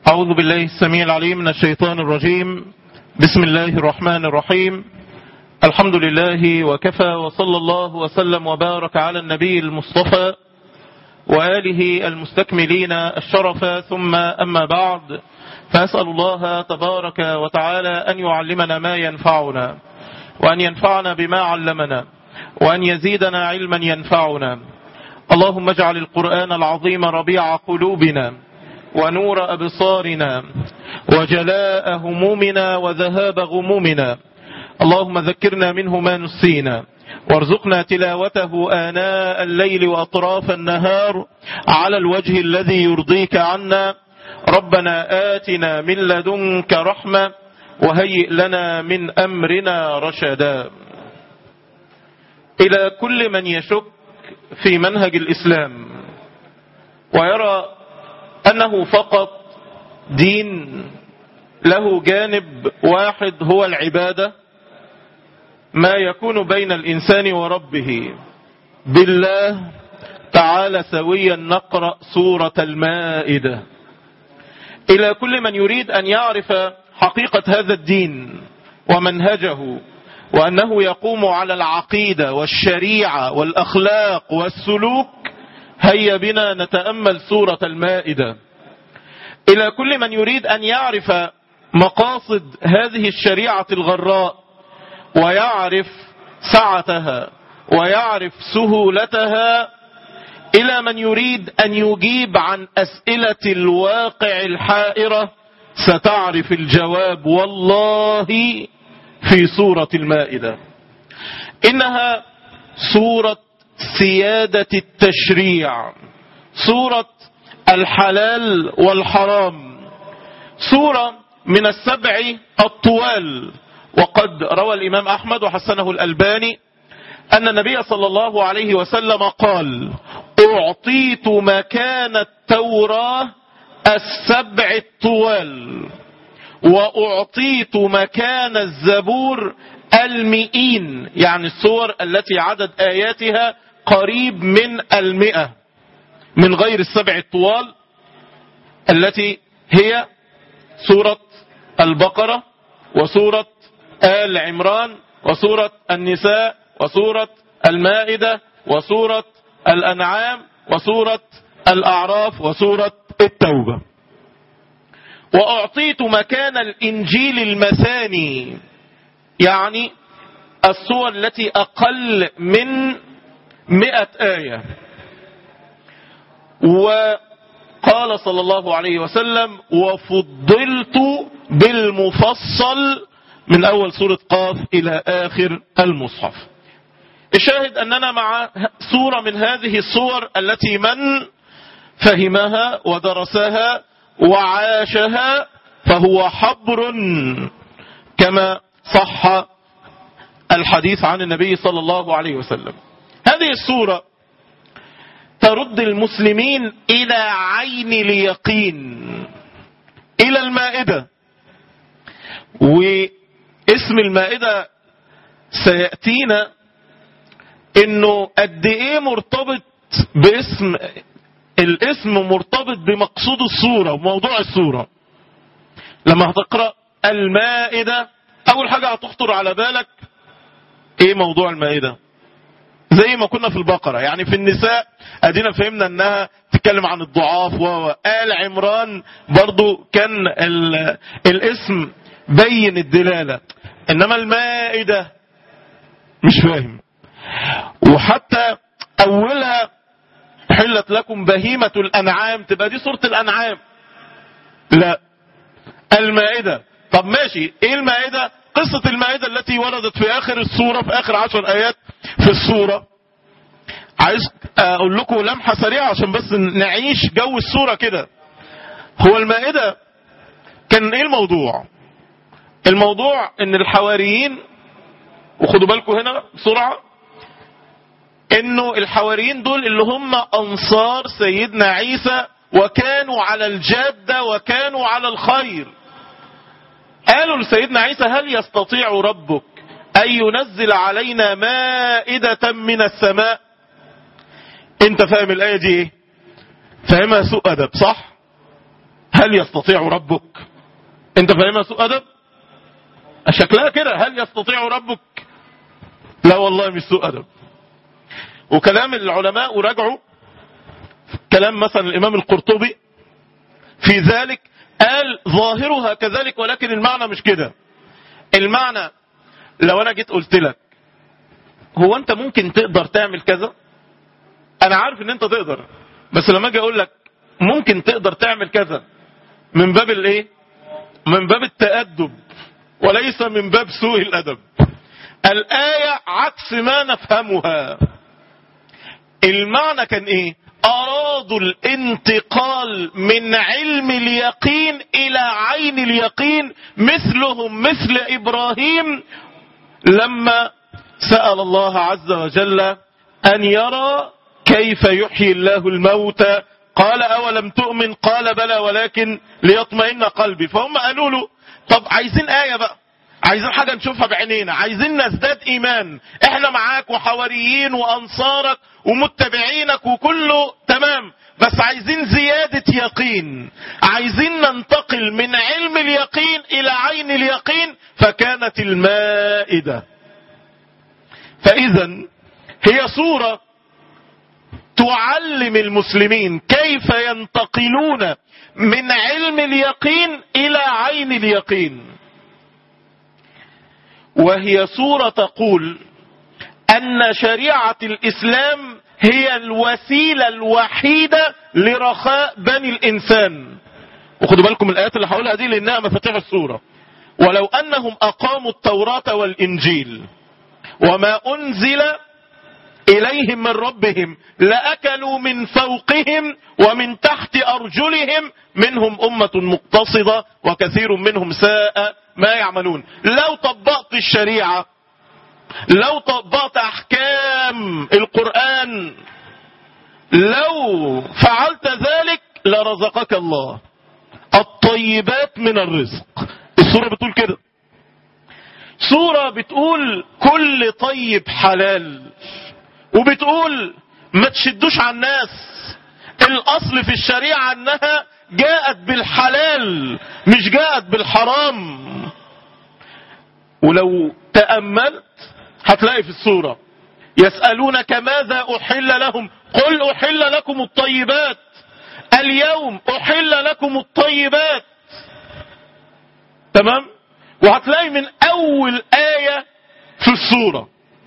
أعوذ بالله السميع العليم من الشيطان الرجيم. بسم الله الرحمن الرحيم. الحمد لله وكفى، وصلى الله وسلم وبارك على النبي المصطفى وآله المستكملين الشرف، ثم أما بعد، فأسأل الله تبارك وتعالى أن يعلمنا ما ينفعنا، وأن ينفعنا بما علمنا، وأن يزيدنا علما ينفعنا. اللهم اجعل القرآن العظيم ربيع قلوبنا ونور أبصارنا وجلاء همومنا وذهاب غمومنا. اللهم ذكرنا منه ما نسينا، وارزقنا تلاوته آناء الليل وأطراف النهار على الوجه الذي يرضيك عنا. ربنا آتنا من لدنك رحمة وهيئ لنا من أمرنا رشدا. إلى كل من يشك في منهج الإسلام ويرى أنه فقط دين له جانب واحد هو العبادة، ما يكون بين الإنسان وربه، بالله تعالى سويا نقرأ سورة المائدة. إلى كل من يريد أن يعرف حقيقة هذا الدين ومنهجه، وأنه يقوم على العقيدة والشريعة والأخلاق والسلوك، هيا بنا نتأمل سورة المائدة. إلى كل من يريد أن يعرف مقاصد هذه الشريعة الغراء ويعرف سعتها ويعرف سهولتها، إلى من يريد أن يجيب عن أسئلة الواقع الحائرة، ستعرف الجواب والله في سورة المائدة. إنها سورة سيادة التشريع، سورة الحلال والحرام، سورة من السبع الطوال. وقد روى الإمام أحمد وحسنه الألباني أن النبي صلى الله عليه وسلم قال: أعطيت مكان التوراة السبع الطوال، وأعطيت مكان الزبور المئين، يعني السور التي عدد آياتها قريب من 100، من غير السبع الطوال التي هي سورة البقرة وسورة آل عمران وسورة النساء وسورة المائدة وسورة الأنعام وسورة الأعراف وسورة التوبة. وأعطيت مكان الإنجيل المثاني، يعني السور التي أقل من 100 آية. وقال صلى الله عليه وسلم: وفضلت بالمفصل، من أول سورة قاف إلى آخر المصحف. الشاهد أننا مع سورة من هذه السور التي من فهمها ودرسها وعاشها فهو حبر، كما صح الحديث عن النبي صلى الله عليه وسلم. هذه السورة ترد المسلمين إلى عين اليقين، إلى المائدة. واسم المائدة سيأتينا انه قد ايه مرتبط باسم، الاسم مرتبط بمقصود السورة وموضوع السورة. لما هتقرأ المائدة اول حاجة هتخطر على بالك ايه موضوع المائدة؟ زي ما كنا في البقرة، يعني في النساء ادينا فهمنا انها تتكلم عن الضعاف، وآل عمران برضو كان الاسم بين الدلالة، انما المائدة مش فاهم. وحتى اولها حلت لكم بهيمة الانعام، تبقى دي سورة الانعام. لا، المائدة. طب ماشي، ايه المائدة؟ قصة المائدة التي وردت في اخر السورة، في اخر 10 ايات في السورة. عايز اقول لكم لمحة سريعة عشان بس نعيش جو السورة كده. هو المائدة كان ايه الموضوع؟ الموضوع ان الحواريين، وخدوا بالكم هنا بسرعة، انه الحواريين دول اللي هم انصار سيدنا عيسى، وكانوا على الجادة وكانوا على الخير. قالوا لسيدنا عيسى: هل يستطيع ربك أن ينزل علينا مائدة من السماء؟ انت فاهم الآية دي ايه؟ فاهمها سوء أدب، صح؟ هل يستطيع ربك؟ انت فاهمها سوء ادب؟ شكلها كده، هل يستطيع ربك؟ لا والله مش سوء ادب. وكلام العلماء وراجعوا كلام مثلا الامام القرطبي في ذلك، قال ظاهرها كذلك ولكن المعنى مش كده. المعنى لو انا جيت قلت لك هو انت ممكن تقدر تعمل كذا، انا عارف ان انت تقدر، بس لما اجي اقول لك ممكن تقدر تعمل كذا من باب الايه؟ من باب التأدب وليس من باب سوء الادب. الآية عكس ما نفهمها. المعنى كان ايه؟ ارادوا الانتقال من علم اليقين الى عين اليقين، مثلهم مثل ابراهيم لما سأل الله عز وجل ان يرى كيف يحيي الله الموتى، قال اولم تؤمن؟ قال بلى ولكن ليطمئن قلبي. فهم قالوا له طب عايزين آية بقى، عايزين حاجة نشوفها بعينينا، عايزين نزداد ايمان، احنا معاك وحواريين وانصارك ومتبعينك وكله تمام، بس عايزين زيادة يقين، عايزين ننتقل من علم اليقين الى عين اليقين. فكانت المائدة. فاذا هي صورة تعلم المسلمين كيف ينتقلون من علم اليقين الى عين اليقين. وهي صورة تقول ان شريعة الاسلام هي الوسيلة الوحيدة لرخاء بني الانسان. وخدوا بالكم من الايات اللي هقولها دي لانها مفاتيح السورة. ولو انهم اقاموا التوراة والانجيل وما انزل اليهم من ربهم لاكلوا من فوقهم ومن تحت ارجلهم منهم امة مقتصدة وكثير منهم ساء ما يعملون. لو طبقت الشريعة، لو طبقت احكام القرآن، لو فعلت ذلك لرزقك الله الطيبات من الرزق. السورة بتقول كده، سورة بتقول كل طيب حلال، وبتقول ما تشدوش على الناس. الاصل في الشريعة انها جاءت بالحلال مش جاءت بالحرام. ولو تأملت هتلاقي في السورة يسألونك ماذا أحل لهم قل أحل لكم الطيبات، اليوم أحل لكم الطيبات. تمام؟ وهتلاقي من أول آية في السورة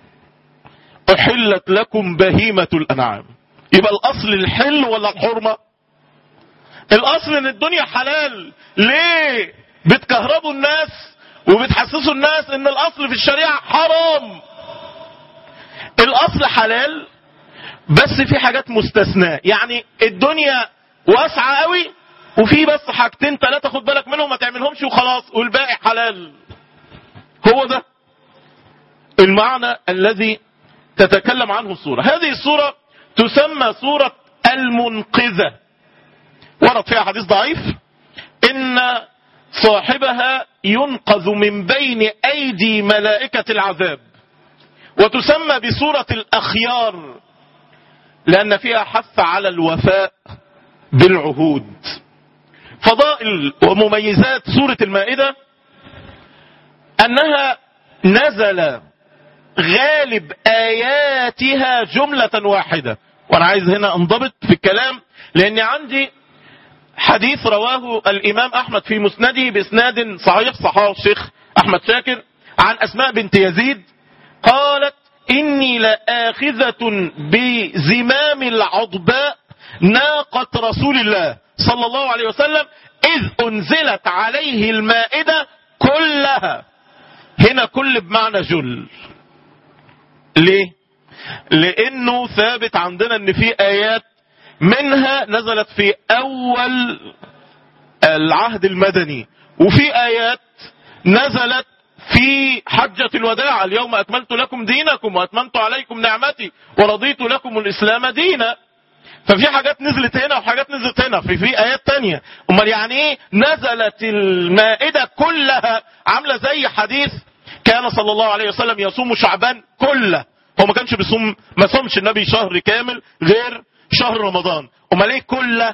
أحلت لكم بهيمة الأنعام. يبقى الأصل الحل ولا الحرمة؟ الأصل إن الدنيا حلال. ليه بتكهربوا الناس وبتحسسوا الناس إن الأصل في الشريعة حرام؟ الأصل حلال بس في حاجات مستثناة. يعني الدنيا واسعة قوي وفي بس حاجتين ثلاثة خد بالك منهم ما تعملهمش وخلاص والباقي حلال. هو ده المعنى الذي تتكلم عنه السورة. هذه السورة تسمى سورة المنقذة. ورد فيها حديث ضعيف إن صاحبها ينقذ من بين أيدي ملائكة العذاب. وتسمى بسورة الأخيار لأن فيها حث على الوفاء بالعهود. فضائل ومميزات سورة المائدة أنها نزل غالب آياتها جملة واحدة. وأنا عايز هنا انضبط في الكلام لأن عندي حديث رواه الإمام أحمد في مسنده بإسناد صحيح صححه الشيخ أحمد شاكر عن أسماء بنت يزيد قالت إني لآخذة بزمام العضباء ناقة رسول الله صلى الله عليه وسلم إذ أنزلت عليه المائدة كلها. هنا كل بمعنى جل. ليه؟ لأنه ثابت عندنا أن في آيات منها نزلت في أول العهد المدني وفي آيات نزلت في حجة الوداع اليوم أكملت لكم دينكم وأتممت عليكم نعمتي ورضيت لكم الإسلام دينا. ففي حاجات نزلت هنا وحاجات نزلت هنا في آيات تانية. أمال يعني إيه نزلت المائدة كلها؟ عاملة زي حديث كان صلى الله عليه وسلم يصوم شعبان كله. هو ما كانش بيصوم، ما صومش النبي شهر كامل غير شهر رمضان. أمال إيه كله؟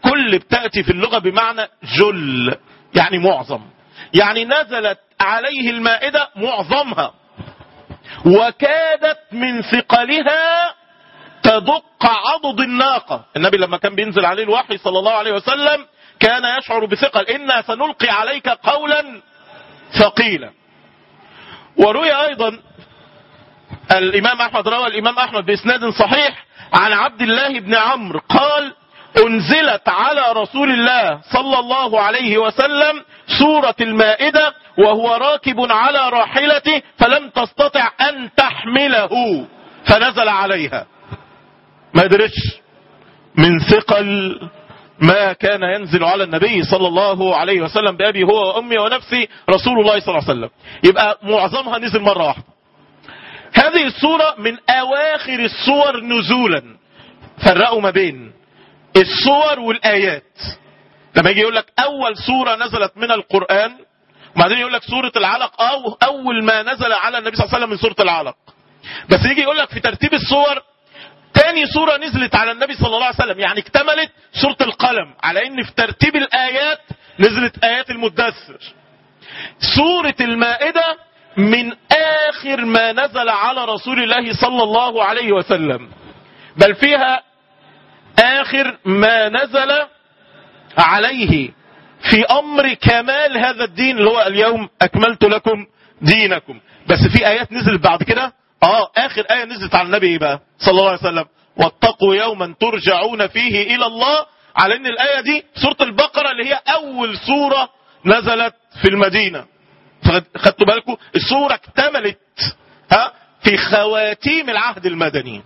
كل بتأتي في اللغة بمعنى جل، يعني معظم، يعني نزلت عليه المائدة معظمها، وكادت من ثقلها تدق عضد الناقة. النبي لما كان بينزل عليه الوحي صلى الله عليه وسلم كان يشعر بثقل، إنا سنلقي عليك قولا ثقيلا. وروي أيضا الإمام أحمد، روى الإمام أحمد بإسناد صحيح عن عبد الله بن عمرو قال: أنزلت على رسول الله صلى الله عليه وسلم سورة المائدة وهو راكب على راحلته فلم تستطع أن تحمله فنزل عليها. ما قدرش من ثقل ما كان ينزل على النبي صلى الله عليه وسلم بأبي هو وأمي ونفسي رسول الله صلى الله عليه وسلم. يبقى معظمها نزل مرة واحدة. هذه السورة من أواخر السور نزولا. فرقوا ما بين السور والآيات. لما يجي يقول لك أول سورة نزلت من القرآن، وبعدين يقول لك سورة العلق أو أول ما نزل على النبي صلى الله عليه وسلم من سورة العلق. بس يجي يقول لك في ترتيب السور تاني سورة نزلت على النبي صلى الله عليه وسلم، يعني اكتملت سورة القلم، على ان في ترتيب الآيات نزلت آيات المدثر. سورة المائدة من آخر ما نزل على رسول الله صلى الله عليه وسلم، بل فيها آخر ما نزل عليه في أمر كمال هذا الدين اللي هو اليوم أكملت لكم دينكم. بس في آيات نزلت بعد كده. آخر آية نزلت على النبي بقى صلى الله عليه وسلم: واتقوا يوما ترجعون فيه إلى الله، على أن الآية دي سورة البقرة اللي هي أول سورة نزلت في المدينة. خدتوا بالكم السورة اكتملت في خواتيم العهد المدني.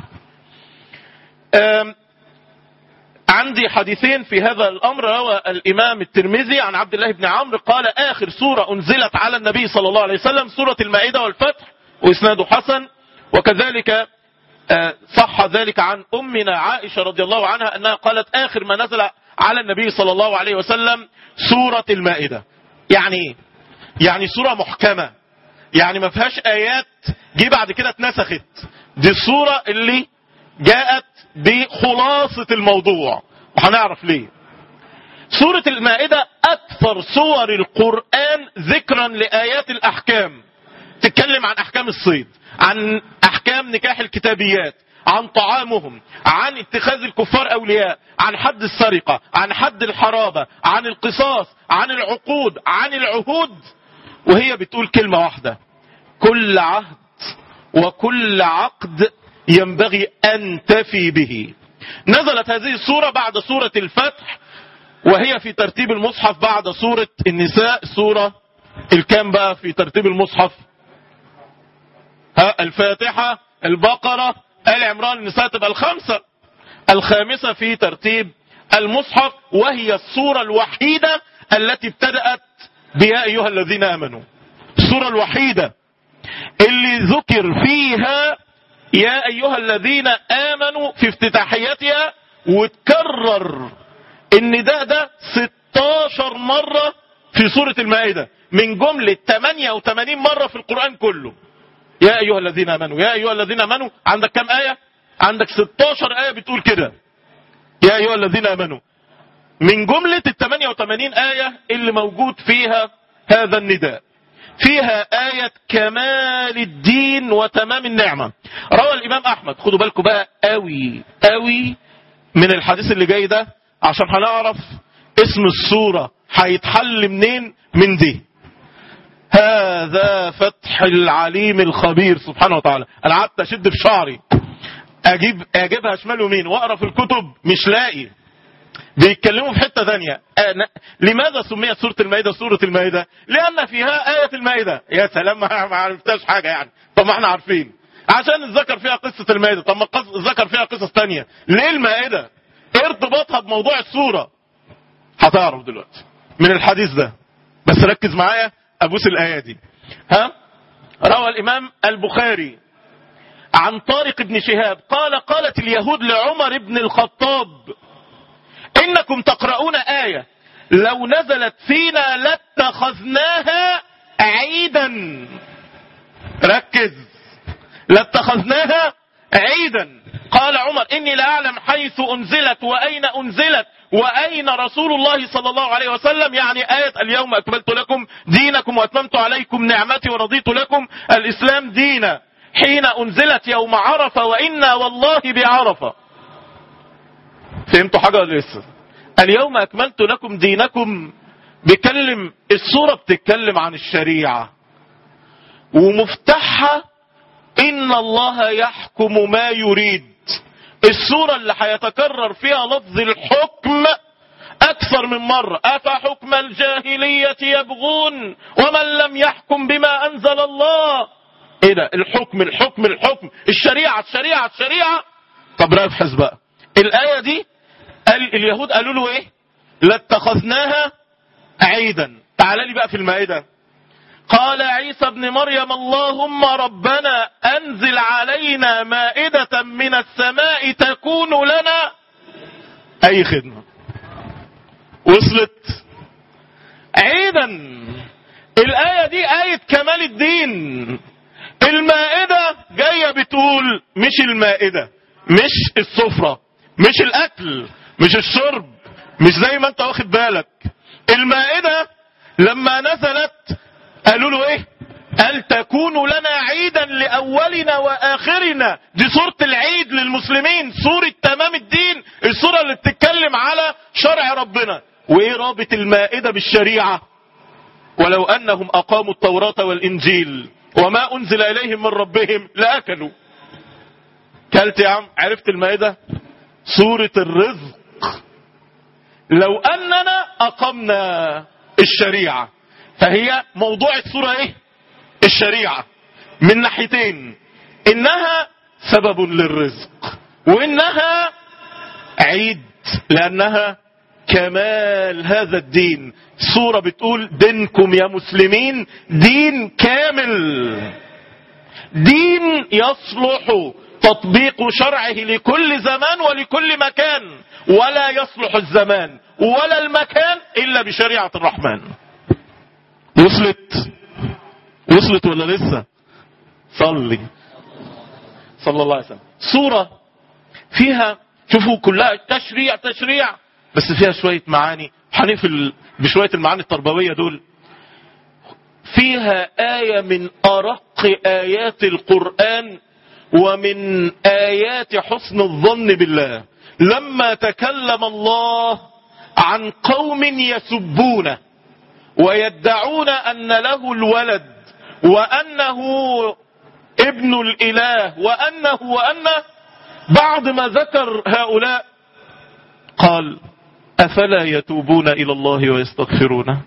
عندي حديثين في هذا الأمر. روى الإمام الترمذي عن عبد الله بن عمرو قال: آخر سورة أنزلت على النبي صلى الله عليه وسلم سورة المائدة والفتح، وإسناده حسن. وكذلك صح ذلك عن أمنا عائشة رضي الله عنها أنها قالت: آخر ما نزل على النبي صلى الله عليه وسلم سورة المائدة. يعني ايه؟ يعني سورة محكمة، يعني ما فيهاش آيات جي بعد كده اتنسخت. دي السورة اللي جاءت بخلاصة الموضوع، وهنعرف ليه. سورة المائدة أكثر سور القرآن ذكرا لآيات الأحكام. تتكلم عن أحكام الصيد، عن أحكام نكاح الكتابيات، عن طعامهم، عن اتخاذ الكفار أولياء، عن حد السرقة، عن حد الحرابة، عن القصاص، عن العقود، عن العهود. وهي بتقول كلمة واحدة: كل عهد وكل عقد ينبغي أن تفي به. نزلت هذه السورة بعد سورة الفتح، وهي في ترتيب المصحف بعد سورة النساء. سورة الكام بقى في ترتيب المصحف؟ الفاتحة، البقرة، آل عمران، النساء، تبقى الخامسة في ترتيب المصحف. وهي السورة الوحيدة التي ابتدأت بيا أيها الذين آمنوا. السورة الوحيدة اللي ذكر فيها يا أيها الذين آمنوا في افتتاحيتها، وتكرر النداء ده 16 مرة في سورة المائدة من جملة 88 مرة في القرآن كله. يا أيها الذين آمنوا، يا أيها الذين آمنوا. عندك كم آية؟ عندك 16 آية بتقول كده يا أيها الذين آمنوا، من جملة 88 آية اللي موجود فيها هذا النداء. فيها آية كمال الدين وتمام النعمة. روى الإمام أحمد، خدوا بالكم بقى قوي قوي من الحديث اللي جاي ده عشان هنعرف اسم السورة هيتحل منين من دي. هذا فتح العليم الخبير سبحانه وتعالى. أنا قعدت أشد في شعري أجيبها شمال ومين وأقرأ في الكتب مش لاقي، بيتكلموا في حتة ثانية. لماذا سميت سورة المائدة سورة المائدة؟ لأن فيها آية المائدة. يا سلام، ما عرفتاش حاجة يعني. طب ما احنا عارفين عشان الذكر فيها قصة المائدة. طب ما الذكر فيها قصص تانية، ليه المائدة؟ ايه ارتباطها بموضوع السورة؟ هتعرف دلوقتي من الحديث ده، بس ركز معايا أبوس الآية دي. روى الإمام البخاري عن طارق بن شهاب قال: قالت اليهود لعمر بن الخطاب: إنكم تقرؤون آية لو نزلت فينا لاتخذناها عيدا. ركز، لاتخذناها عيدا. قال عمر: إني لا أعلم حيث أنزلت وأين أنزلت وأين رسول الله صلى الله عليه وسلم؟ يعني آية اليوم أكملت لكم دينكم وأتممت عليكم نعمتي ورضيت لكم الإسلام دينا، حين أنزلت يوم عرفة وإنا والله بعرفة. فهمتوا حاجة ولا لسه؟ اليوم أكملت لكم دينكم بيكلم السورة، بتتكلم عن الشريعة ومفتاحها إن الله يحكم ما يريد. السورة اللي هيتكرر فيها لفظ الحكم أكثر من مرة. أفحكم الجاهلية يبغون ومن لم يحكم بما أنزل الله. إيه ده؟ الحكم الحكم الحكم، الشريعة الشريعة الشريعة. طب نبحث بقى الآية دي. اليهود قالوا له إيه؟ لاتخذناها عيدا. تعال لي بقى في المائدة. قال عيسى ابن مريم اللهم ربنا أنزل علينا مائدة من السماء تكون لنا أي خدمة. وصلت عيدا. الآية دي آية كمال الدين. المائدة جاية بتقول مش المائدة، مش السفرة، مش الأكل، مش الشرب، مش زي ما انت واخد بالك. المائدة لما نزلت قالوا له ايه؟ قال تكون لنا عيدا لأولنا وآخرنا. دي سورة العيد للمسلمين، سورة تمام الدين، السورة اللي بتتكلم على شرع ربنا. وايه رابط المائدة بالشريعة؟ ولو أنهم أقاموا التوراة والإنجيل وما أنزل إليهم من ربهم لأكلوا. كلت يا عم؟ عرفت المائدة؟ سورة الرزق. لو أننا أقمنا الشريعة، فهي موضوع السورة ايه؟ الشريعة من ناحيتين، انها سبب للرزق وانها عيد لانها كمال هذا الدين. سورة بتقول دينكم يا مسلمين دين كامل، دين يصلح تطبيق شرعه لكل زمان ولكل مكان، ولا يصلح الزمان ولا المكان إلا بشريعة الرحمن. وصلت ولا لسه؟ صلى الله عليه وسلم. سورة فيها شوفوا كلها تشريع بس فيها شوية معاني. هنقفل بشوية المعاني التربوية دول. فيها آية من أرق آيات القرآن ومن آيات حسن الظن بالله، لما تكلم الله عن قوم يسبونه ويدعون أن له الولد وأنه ابن الإله وأنه بعد ما ذكر هؤلاء قال أفلا يتوبون إلى الله ويستغفرونه.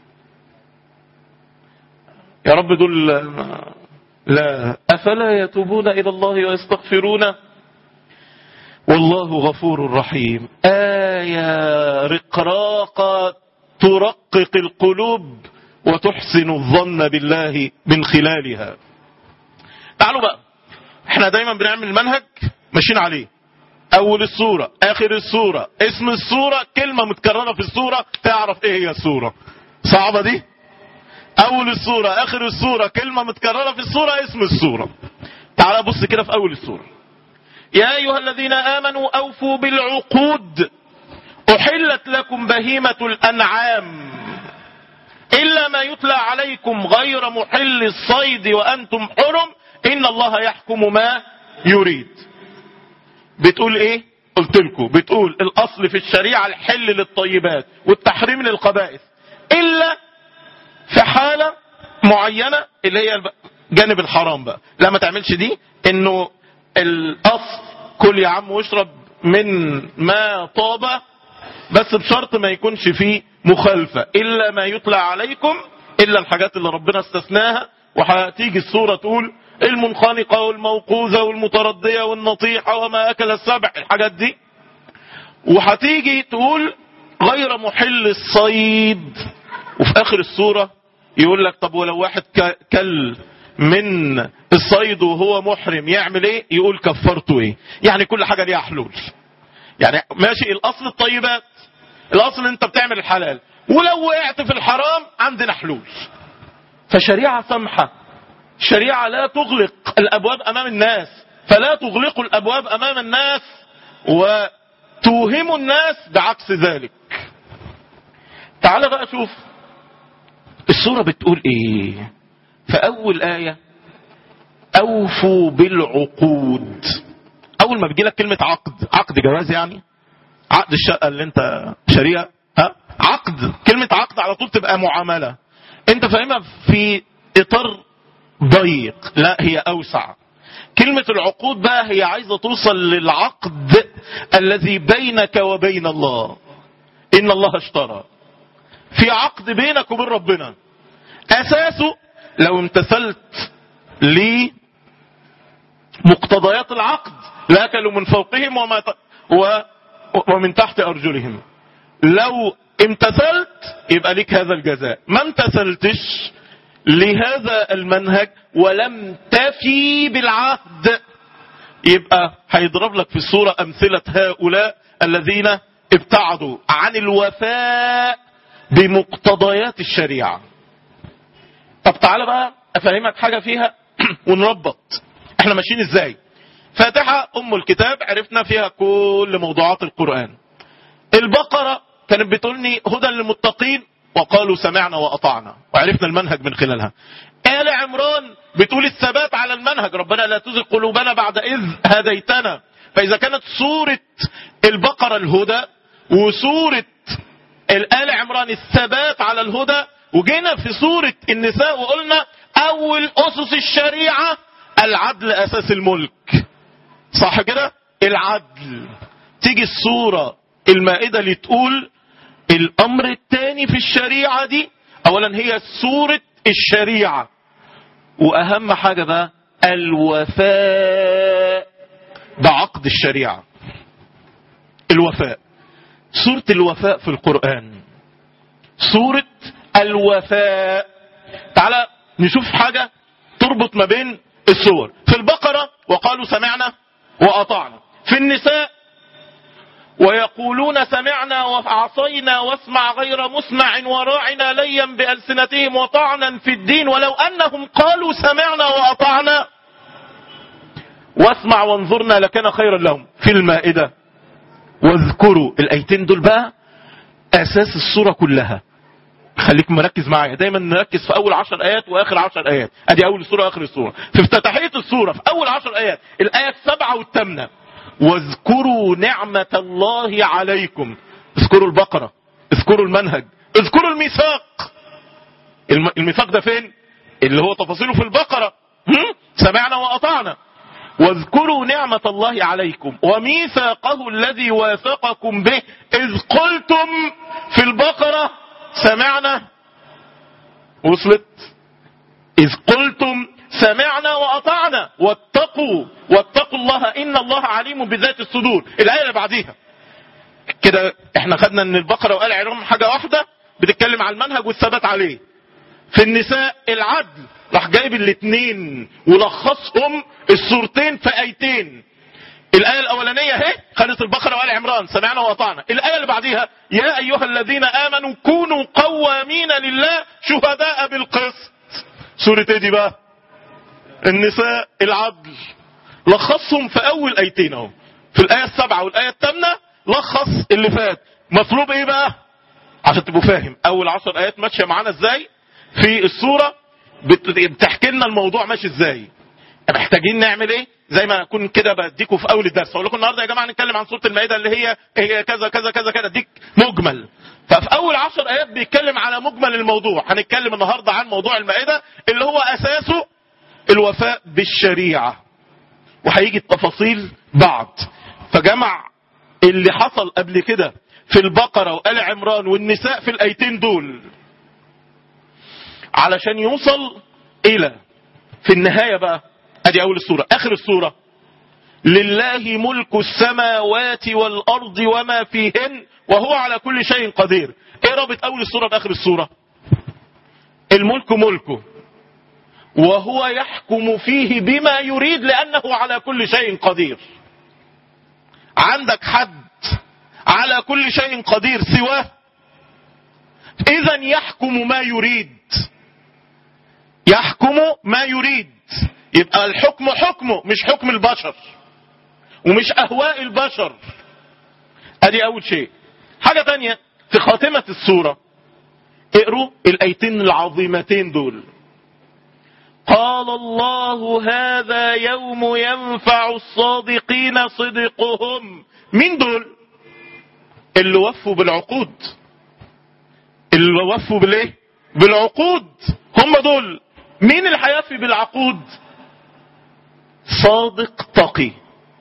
يا رب دول لا، أفلا يتوبون إلى الله ويستغفرونه والله غفور رحيم. آية رقراقة ترقق القلوب وتحسن الظن بالله من خلالها. تعالوا بقى، احنا دايما بنعمل منهج ماشيين عليه. اول السورة، اخر السورة، اسم السورة، كلمة متكررة في السورة تعرف ايه هي السورة. صعبة دي؟ اول السورة اخر السورة كلمة متكررة في السورة اسم السورة. تعال بص كده في اول السورة. يا ايها الذين امنوا اوفوا بالعقود احلت لكم بهيمة الانعام الا ما يتلى عليكم غير محل الصيد وانتم حرم ان الله يحكم ما يريد. بتقول ايه؟ قلت لكم بتقول الاصل في الشريعة الحل للطيبات والتحريم للخبائث، الا في حالة معينة اللي هي جانب الحرام بقى. لا ما تعملش دي، انه الاصل كل يا عم واشرب من ما طاب، بس بشرط ما يكونش فيه مخالفة. الا ما يطلع عليكم، الا الحاجات اللي ربنا استثناها. وهتيجي السورة تقول المنخنقة والموقوذة والمتردية والنطيحة وما اكل السبع، الحاجات دي. وهتيجي تقول غير محل الصيد. وفي اخر السورة يقول لك طب ولو واحد كل من الصيد وهو محرم يعمل ايه؟ يقول كفرته ايه. يعني كل حاجة ليها حلول. يعني ماشي، الاصل الطيبات، الاصل انت بتعمل الحلال، ولو وقعت في الحرام عندنا حلول. فشريعة سمحة، شريعة لا تغلق الابواب امام الناس، فلا تغلقوا الابواب امام الناس وتوهموا الناس بعكس ذلك. تعال بقى شوف السورة بتقول ايه. فاول آية اوفوا بالعقود. اول ما بيجي لك كلمة عقد جواز، يعني عقد الشقة اللي انت شاريها، عقد، كلمة عقد على طول تبقى معاملة. انت فاهمها في اطار ضيق، لا هي اوسع. كلمة العقود بقى هي عايزة توصل للعقد الذي بينك وبين الله. ان الله اشترى، في عقد بينك وبين ربنا، اساسه لو امتثلت لمقتضيات العقد لاكلوا من فوقهم ومن تحت ارجلهم. لو امتثلت يبقى ليك هذا الجزاء، ما امتثلتش لهذا المنهج ولم تفي بالعهد يبقى هيضرب لك في الصورة امثلة هؤلاء الذين ابتعدوا عن الوفاء بمقتضيات الشريعة. طب تعالى بقى افهمك حاجة فيها ونربط احنا ماشيين ازاي. فاتحة ام الكتاب عرفنا فيها كل موضوعات القرآن. البقرة كانت بتقولني هدى للمتقين وقالوا سمعنا وأطعنا، وعرفنا المنهج من خلالها. آل عمران بتقول الثبات على المنهج، ربنا لا تزغ قلوبنا بعد إذ هديتنا. فإذا كانت سورة البقرة الهدى وسورة آل عمران الثبات على الهدى، وجينا في سورة النساء وقلنا أول أسس الشريعة العدل أساس الملك، صح كده؟ العدل. تيجي السورة المائدة اللي تقول الأمر الثاني في الشريعة دي، أولا هي سورة الشريعة، وأهم حاجة بقى الوفاء بعقد الشريعة. الوفاء، سورة الوفاء في القرآن، سورة الوفاء. تعالى نشوف حاجة تربط ما بين السور. في البقرة وقالوا سمعنا وأطعنا. في النساء ويقولون سمعنا وعصينا واسمع غير مسمع وراعنا ليا بألسنتهم وطعنا في الدين ولو أنهم قالوا سمعنا وأطعنا واسمع وانظرنا لكان خيرا لهم. في المائدة واذكروا. الآيتين دول بقى أساس السورة كلها. خليك مركز معايا، دايما نركز في أول 10 آيات وآخر 10 آيات. أدي أول السورة وآخر السورة. في افتتاحية السورة في أول 10 آيات، الآية 7 والثامنة، واذكروا نعمة الله عليكم. اذكروا البقرة، اذكروا المنهج، اذكروا الميثاق. الميثاق ده فين؟ اللي هو تفاصيله في البقرة. سمعنا وأطعنا. واذكروا نعمة الله عليكم وميثاقه الذي واثقكم به إذ قلتم. في البقرة سمعنا، وصلت؟ إذ قلتم سمعنا وأطعنا واتقوا الله إن الله عليم بذات الصدور. الآية اللي بعديها كده احنا خدنا ان البقرة وآل عمران حاجة واحدة بتتكلم على المنهج والثبات عليه. في النساء العدل، راح جايب الاثنين ولخصهم السورتين في آيتين. الآية الأولانية اهي خدت البقرة وآل عمران سمعنا وأطعنا. الآية اللي بعديها يا أيها الذين آمنوا كونوا قوامين لله شهداء بالقسط. سورة ايه دي بقى؟ النساء العدل، لخصهم في أول آيتين اهو. في الآية 7 والآية 8 لخص اللي فات. مطلوب ايه بقى؟ عشان تبقوا فاهم أول 10 آيات ماشية معانا ازاي في السورة، بتحكي لنا الموضوع ماشي ازاي، محتاجين نعمل ايه. زي ما اكون كده بديكم في اول الدرس اقول لكم النهارده يا جماعه نتكلم عن سوره المائده اللي هي كذا كذا كذا كذا، اديك مجمل. ففي اول 10 ايات بيتكلم على مجمل الموضوع. هنتكلم النهارده عن موضوع المائده اللي هو اساسه الوفاء بالشريعه، وهيجي التفاصيل بعد. فجمع اللي حصل قبل كده في البقره وآل عمران والنساء في الايتين دول علشان يوصل الى في النهايه بقى. ادي اول السورة. اخر السورة لله ملك السماوات والارض وما فيهن وهو على كل شيء قدير. ايه رابط اول السورة باخر السورة؟ الملك ملكه وهو يحكم فيه بما يريد لانه على كل شيء قدير. عندك حد على كل شيء قدير سواه؟ اذا يحكم ما يريد، يحكم ما يريد. يبقى الحكم حكمه مش حكم البشر ومش اهواء البشر. ادي اول شيء. حاجة تانية في خاتمة السورة اقروا الآيتين العظيمتين دول. قال الله هذا يوم ينفع الصادقين صدقهم. مين دول؟ اللي وفوا بالعقود، اللي وفوا بالايه؟ بالعقود. هم دول. مين اللي هيفي بالعقود؟ صادق تقي.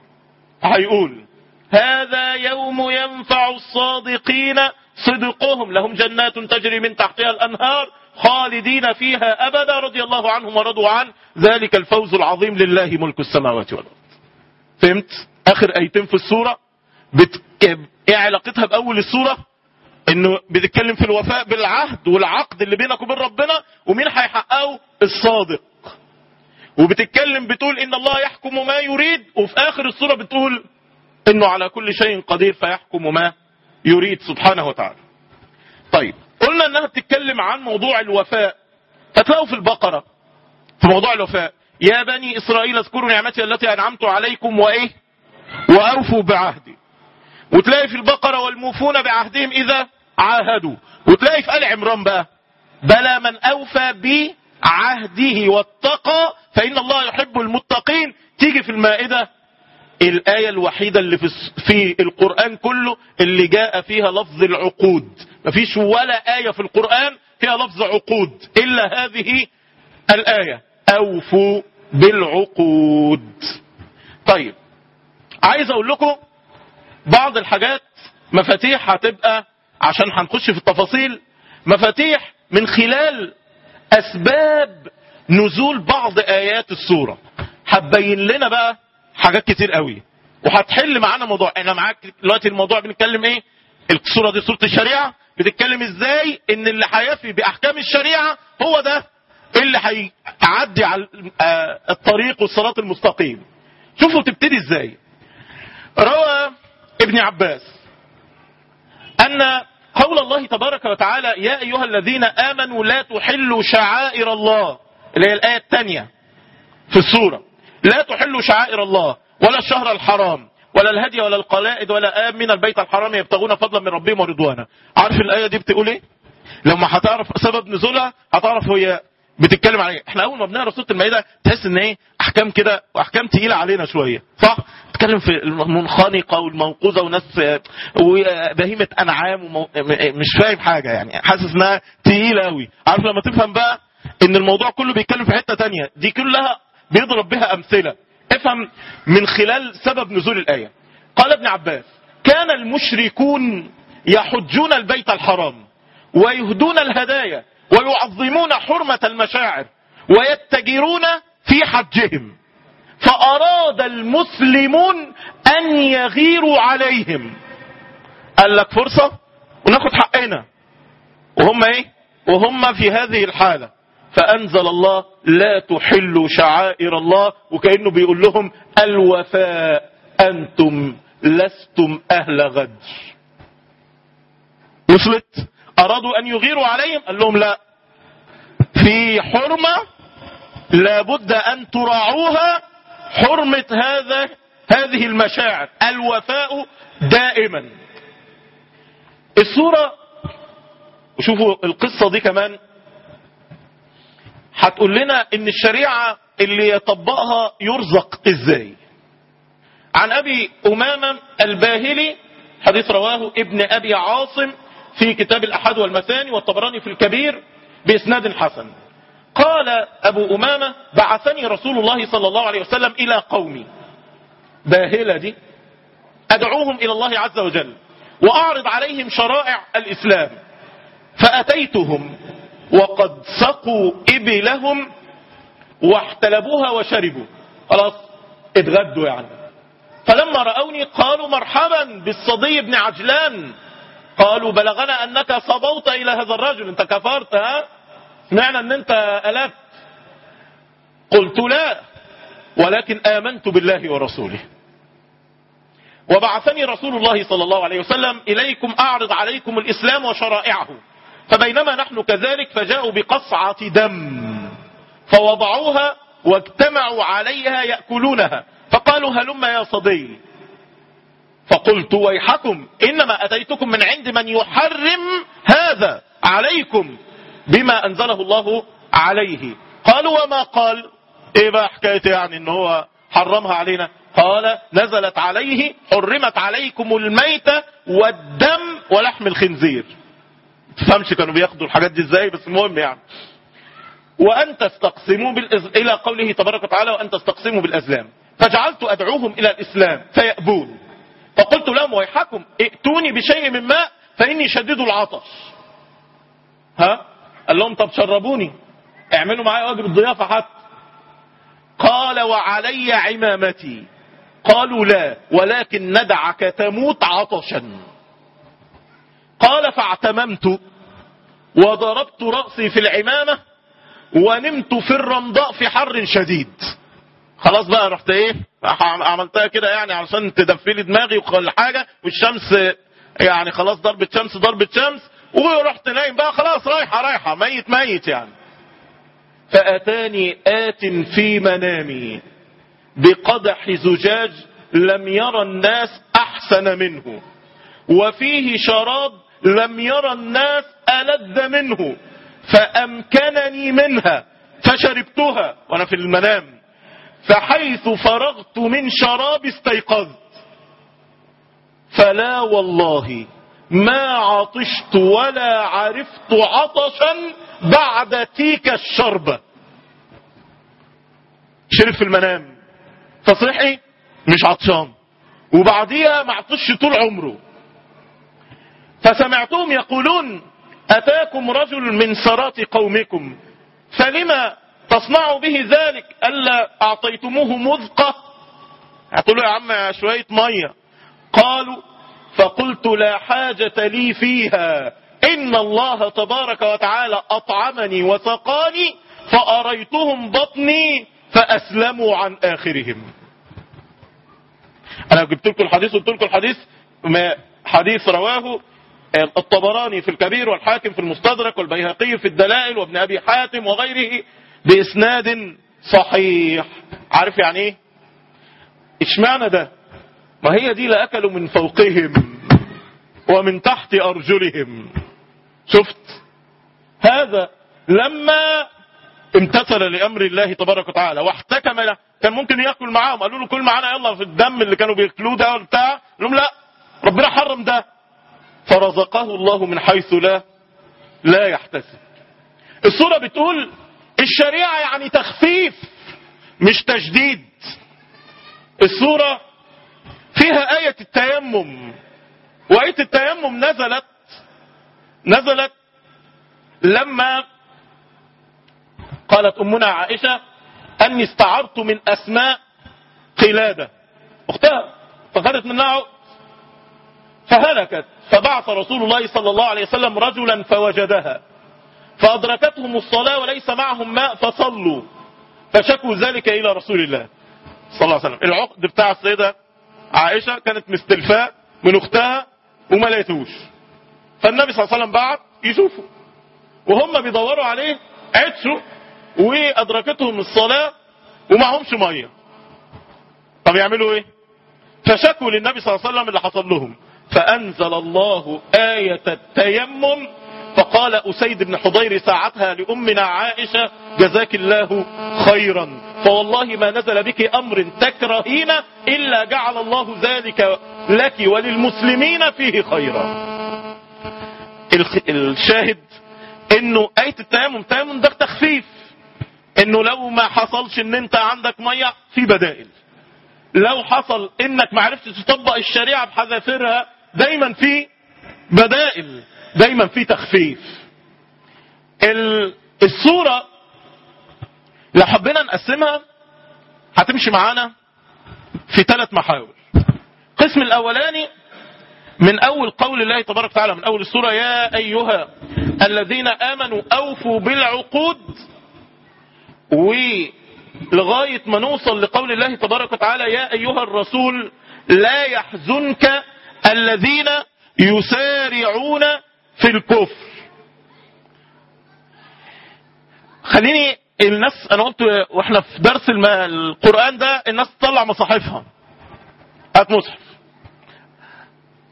هيقول هذا يوم ينفع الصادقين صدقهم لهم جنات تجري من تحتها الأنهار خالدين فيها أبدا رضي الله عنهم ورضوا عنه ذلك الفوز العظيم لله ملك السماوات والأرض. فهمت؟ آخر آيتين في السورة ايه علاقتها بأول السورة؟ انه بتتكلم في الوفاء بالعهد والعقد اللي بينك وبين ربنا، ومين هيحققه؟ الصادق. وبتتكلم بتقول ان الله يحكم ما يريد، وفي آخر السورة بتقول انه على كل شيء قدير فيحكم ما يريد سبحانه وتعالى. طيب قلنا انها بتتكلم عن موضوع الوفاء. هتلاقوا في البقرة في موضوع الوفاء يا بني إسرائيل اذكروا نعمتي التي أنعمت عليكم وإيه وأوفوا بعهدي. وتلاقي في البقرة والموفون بعهدهم إذا عاهدوا. وتلاقي في آل عمران بقى بلى من أوفى بعهده واتقى فإن الله يحب المتقين. تيجي في المائدة الآية الوحيدة اللي في القرآن كله اللي جاء فيها لفظ العقود. مفيش ولا آية في القرآن فيها لفظ عقود إلا هذه الآية أوفوا بالعقود. طيب عايز أقول لكم بعض الحاجات مفاتيح هتبقى عشان هنخش في التفاصيل، مفاتيح من خلال أسباب نزول بعض آيات السورة. هتبين لنا بقى حاجات كتير قوي وهتحل معانا موضوع. انا معاك دلوقتي الموضوع بنتكلم ايه؟ السورة دي سورة الشريعة، بتتكلم ازاي ان اللي هيفي بأحكام الشريعة هو ده اللي هيعدي على الطريق والصراط المستقيم. شوفوا تبتدي ازاي. روى ابن عباس أن قول الله تبارك وتعالى يا أيها الذين آمنوا لا تحلوا شعائر الله، اللي هي الآية الثانية في السورة، لا تحلوا شعائر الله ولا الشهر الحرام ولا الهدي ولا القلائد ولا آمن البيت الحرام يبتغون فضلا من ربهم ورضوانا. عارف الآية دي بتقول ايه؟ لما هتعرف سبب نزولها هتعرف هي بتتكلم على ايه. احنا اول ما بنقرا سوره المائده تحس ان ايه احكام كده واحكام تقيله علينا شويه، صح؟ بتتكلم في المنخنقه والموقوذه وناس وبهيمه انعام مش فاهم حاجه، يعني حاسس انها تقيله قوي. عارف لما تفهم بقى ان الموضوع كله بيتكلم في حته تانية، دي كلها بيضرب بها امثله. افهم من خلال سبب نزول الايه. قال ابن عباس كان المشركون يحجون البيت الحرام ويهدون الهدايا ويعظمون حرمة المشاعر ويتجرون في حجهم، فأراد المسلمون أن يغيروا عليهم. قال لك فرصة وناخد حقنا وهم ايه؟ وهم في هذه الحالة. فأنزل الله لا تحلوا شعائر الله، وكأنه بيقول لهم الوفاء أنتم لستم أهل غدر. وصلت؟ أرادوا أن يغيروا عليهم، قال لهم لا، في حرمة لابد أن تراعوها، حرمة هذه المشاعر، الوفاء دائما. السورة وشوفوا القصة دي كمان هتقول لنا ان الشريعة اللي يطبقها يرزق ازاي. عن ابي امامة الباهلي، حديث رواه ابن ابي عاصم في كتاب الاحاد والمثاني والطبراني في الكبير باسناد حسن. قال ابو امامة بعثني رسول الله صلى الله عليه وسلم الى قومي، باهلة دي، ادعوهم الى الله عز وجل واعرض عليهم شرائع الاسلام، فاتيتهم وقد سقوا ابلهم واحتلبوها وشربوا، خلاص اتغدوا يعني. فلما رأوني قالوا مرحبا بالصدي بن عجلان، قالوا بلغنا انك صبوت الى هذا الرجل، انت كفرت، ها؟ سمعنا ان انت ألفت. قلت لا، ولكن آمنت بالله ورسوله، وبعثني رسول الله صلى الله عليه وسلم إليكم أعرض عليكم الإسلام وشرائعه. فبينما نحن كذلك فجاءوا بقصعة دم فوضعوها واجتمعوا عليها يأكلونها، فقالوا هلم يا صدي، فقلت ويحكم إنما أتيتكم من عند من يحرم هذا عليكم بما أنزله الله عليه. قالوا وما قال؟ إيه بقى حكاية يعني إن هو حرمها علينا؟ قال نزلت عليه حرمت عليكم الميتة والدم ولحم الخنزير. تفهمش كانوا بياخدوا الحاجات دي ازاي، بس المهم يعني. وأن تستقسموا إلى قوله تبارك وتعالى وأن تستقسموا بالأزلام، فجعلت أدعوهم إلى الإسلام فيأبون، فقلت لهم ويحكم ائتوني بشيء من ماء فإني شديد العطش. قال لهم طب شربوني، اعملوا معايا واجب الضيافة حتى. قال وعلي عمامتي. قالوا لا ولكن ندعك تموت عطشا. قال فاعتممت وضربت رأسي في العمامة ونمت في الرمضاء في حر شديد. خلاص بقى رحت ايه عملتها كده يعني علشان تدفلي دماغي وكل حاجة، والشمس يعني خلاص ضربة شمس ورحت نايم بقى خلاص رايحة ميت يعني. فأتاني آت في منامي بقدح زجاج لم يرى الناس أحسن منه، وفيه شراب لم يرى الناس ألذ منه، فأمكنني منها فشربتها وأنا في المنام، فحيث فرغت من شراب استيقظت، فلا والله ما عطشت ولا عرفت عطشا بعد تيك الشربة. شرب في المنام فصحي مش عطشان، وبعديها ما عطش طول عمره. فسمعتهم يقولون أتاكم رجل من سرات قومكم فلما تصنعوا به ذلك ألا أعطيتموه مذقة؟ هتقولوا يا عم شوية مية. قالوا فقلت لا حاجة لي فيها، إن الله تبارك وتعالى أطعمني وسقاني فأريتهم بطني فأسلموا عن آخرهم. أنا جبت لكم الحديث قلت لكم الحديث حديث رواه الطبراني في الكبير والحاكم في المستدرك والبيهقي في الدلائل وابن أبي حاتم وغيره بإسناد صحيح. عارف يعني ايه؟ اشمعنى ده؟ ما هي دي لأكلوا من فوقهم ومن تحت أرجلهم. شفت هذا لما امتثل لأمر الله تبارك وتعالى واحتكم له. كان ممكن يأكل معاهم، قالوا له كل معانا يلا في الدم اللي كانوا بيأكلوه ده وبتاع، قال لهم لا ربنا حرم ده، فرزقه الله من حيث لا يحتسب. السورة بتقول الشريعة يعني تخفيف مش تشديد. السورة فيها آية التيمم، وآية التيمم نزلت لما قالت أمنا عائشة أني استعرت من أسماء قلادة أختها فخدت منها عقد فهلكت، فبعث رسول الله صلى الله عليه وسلم رجلا فوجدها فأدركتهم الصلاة وليس معهم ماء فصلوا، فشكوا ذلك إلى رسول الله صلى الله عليه وسلم. العقد بتاع السيدة عائشة كانت مستلفاه من أختها وما لقيتوش، فالنبي صلى الله عليه وسلم بعت يشوفوا، وهم بيدوروا عليه عطشوا وأدركتهم الصلاة ومعهمش مية. طب يعملوا ايه؟ فشكوا للنبي صلى الله عليه وسلم اللي حصل لهم، فأنزل الله آية التيمم، فقال أسيد بن حضير ساعتها لأمنا عائشة جزاك الله خيرا، فوالله ما نزل بك أمر تكرهين إلا جعل الله ذلك لك وللمسلمين فيه خيرا. الشاهد انه آية التيمم ده تخفيف، انه لو ما حصلش ان انت عندك مية في بدائل، لو حصل انك ما عرفتش تطبق الشريعة بحذافيرها دايما في بدائل، دايما في تخفيف. الصورة لو حبينا نقسمها هتمشي معانا في 3 محاور. القسم الاولاني من اول قول الله تبارك وتعالى من اول السورة يا ايها الذين امنوا اوفوا بالعقود، ولغاية ما نوصل لقول الله تبارك وتعالى يا ايها الرسول لا يحزنك الذين يسارعون في الكفر. خليني الناس، انا قلت واحنا في درس القرآن ده الناس تطلع مصاحفها، هات مصحف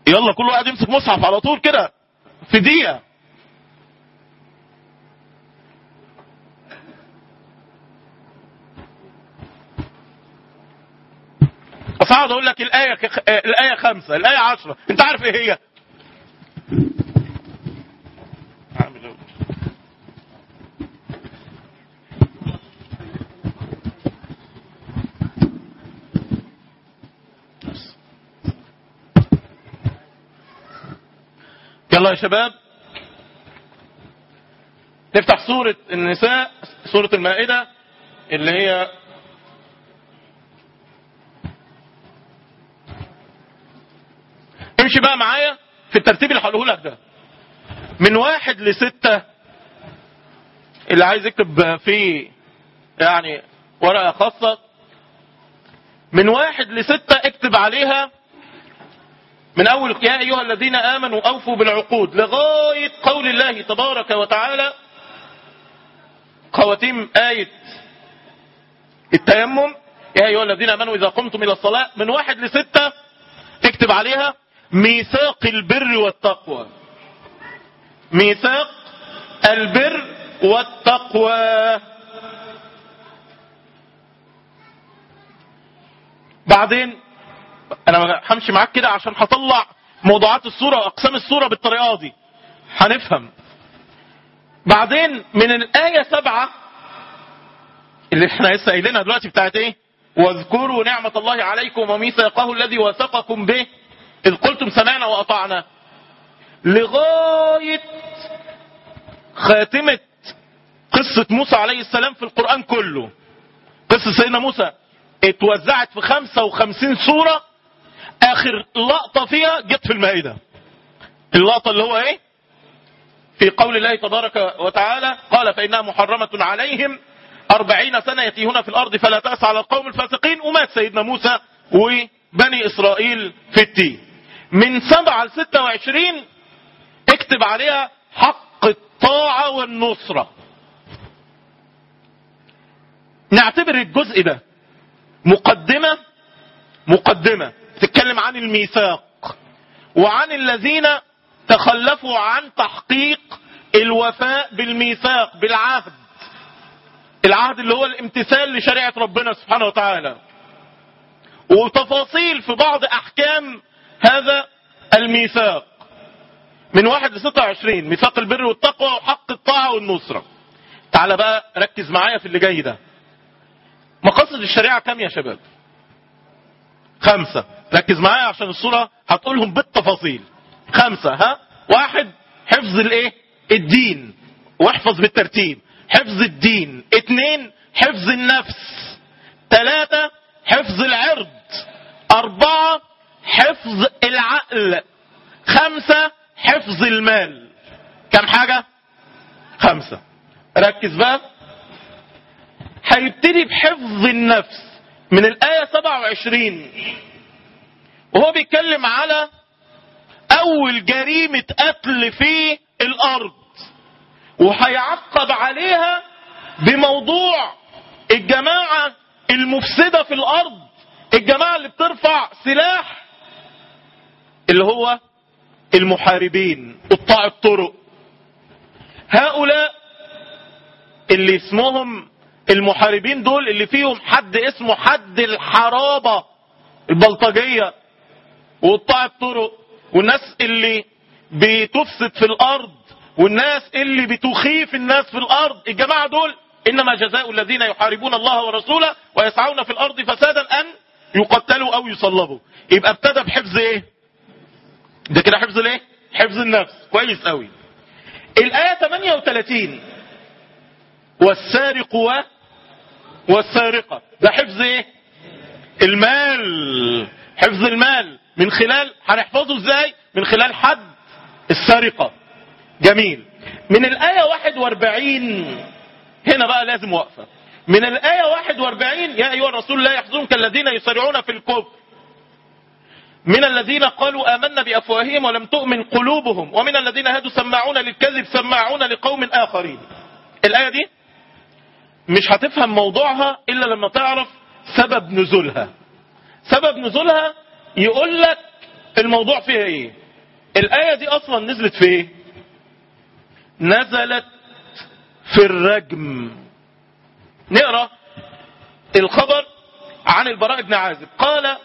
يلا كل واحد يمسك مصحف على طول كده في دقيقة. أصعد أقول لك الآية 5 الآية 10 أنت عارف إيه هي؟ يلا يا شباب نفتح سورة النساء، سورة المائدة اللي هي امشي بقى معايا في الترتيب اللي هقوله لك ده من 1 ل6. اللي عايز يكتب فيه يعني ورقة خاصة من 1 ل6 اكتب عليها من اول يا ايها الذين امنوا اوفوا بالعقود لغاية قول الله تبارك وتعالى خواتيم آية التيمم يا ايها الذين امنوا اذا قمتم الى الصلاة. من 1 ل6 اكتب عليها ميثاق البر والتقوى. ميثاق البر والتقوى. بعدين انا همشي معاك كده عشان هطلع موضوعات السورة واقسام السورة بالطريقة دي هنفهم. بعدين من الآية 7 اللي احنا لسه قايلينها دلوقتي بتاعت ايه؟ واذكروا نعمة الله عليكم وميثاقه الذي وثقكم به إذ قلتم سمعنا وأطعنا لغاية خاتمة قصة موسى عليه السلام في القرآن كله. قصة سيدنا موسى اتوزعت في 55 سورة، آخر لقطة فيها جت في المائدة. اللقطة اللي هو ايه؟ في قول الله تبارك وتعالى قال فإنها محرمة عليهم 40 سنة يتيهون في الأرض فلا تأس على القوم الفاسقين. ومات سيدنا موسى وبني إسرائيل في التيه. من 7 ل 26 اكتب عليها حق الطاعة والنصرة. نعتبر الجزء ده مقدمة تتكلم عن الميثاق وعن الذين تخلفوا عن تحقيق الوفاء بالميثاق بالعهد. العهد اللي هو الامتثال لشريعة ربنا سبحانه وتعالى، وتفاصيل في بعض أحكام هذا الميثاق من 1 ل 26 ميثاق البر والتقوى وحق الطاعة والنصرة. تعال بقى ركز معايا في اللي جاي ده. مقاصد الشريعة كم يا شباب؟ 5. ركز معايا عشان الصورة هتقولهم بالتفاصيل. 5. ها 1 حفظ الايه؟ الدين، واحفظ بالترتيب. حفظ الدين. 2 حفظ النفس. 3 حفظ العرض. 4 حفظ العقل. 5 حفظ المال. كم حاجة؟ 5. ركز بقى. هيبتدي بحفظ النفس من الآية 27 وهو بيتكلم على أول جريمة قتل في الأرض، وهيعقب عليها بموضوع الجماعة المفسدة في الأرض، الجماعة اللي بترفع سلاح اللي هو المحاربين قطاع الطرق. هؤلاء اللي اسمهم المحاربين دول اللي فيهم حد اسمه حد الحرابة البلطجية وقطاع الطرق والناس اللي بتفسد في الأرض والناس اللي بتخيف الناس في الأرض. الجماعة دول إنما جزاء الذين يحاربون الله ورسوله ويسعون في الأرض فسادا أن يقتلوا أو يصلبوا. يبقى ابتدى بحفظ إيه؟ ده كده حفظ الإيه؟ حفظ النفس. كويس قوي. الآية 38 والسارق والسارقة ده حفظ إيه؟ المال. حفظ المال من خلال هنحفظه إزاي؟ من خلال حد السرقة. جميل. من الآية 41 هنا بقى لازم وقفة. من الآية 41 يا أيها الرسول لا يحزنك الذين يسارعون في الكفر من الذين قالوا آمنا بأفواههم ولم تؤمن قلوبهم ومن الذين هادوا سماعون للكذب سماعون لقوم آخرين. الآية دي مش هتفهم موضوعها إلا لما تعرف سبب نزولها. سبب نزولها يقول لك الموضوع فيها ايه؟ الآية دي اصلا نزلت في ايه؟ نزلت في الرجم. نقرأ الخبر عن البراء بن عازب قال: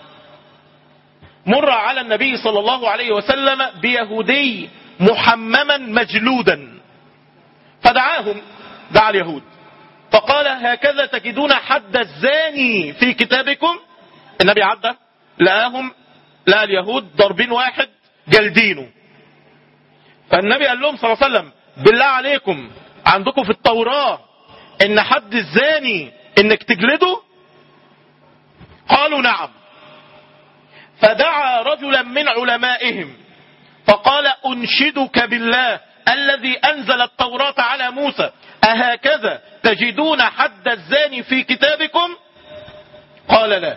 مر على النبي صلى الله عليه وسلم بيهودي محمما مجلودا، فدعاهم، دعا اليهود، فقال: هكذا تجدون حد الزاني في كتابكم؟ النبي عدى لقى اليهود ضربين واحد جلدينه، فالنبي قال لهم صلى الله عليه وسلم: بالله عليكم عندكم في التوراة ان حد الزاني انك تجلده؟ قالوا: نعم. فدعا رجلا من علمائهم فقال: أنشدك بالله الذي أنزل التوراة على موسى، أهكذا تجدون حد الزاني في كتابكم؟ قال: لا،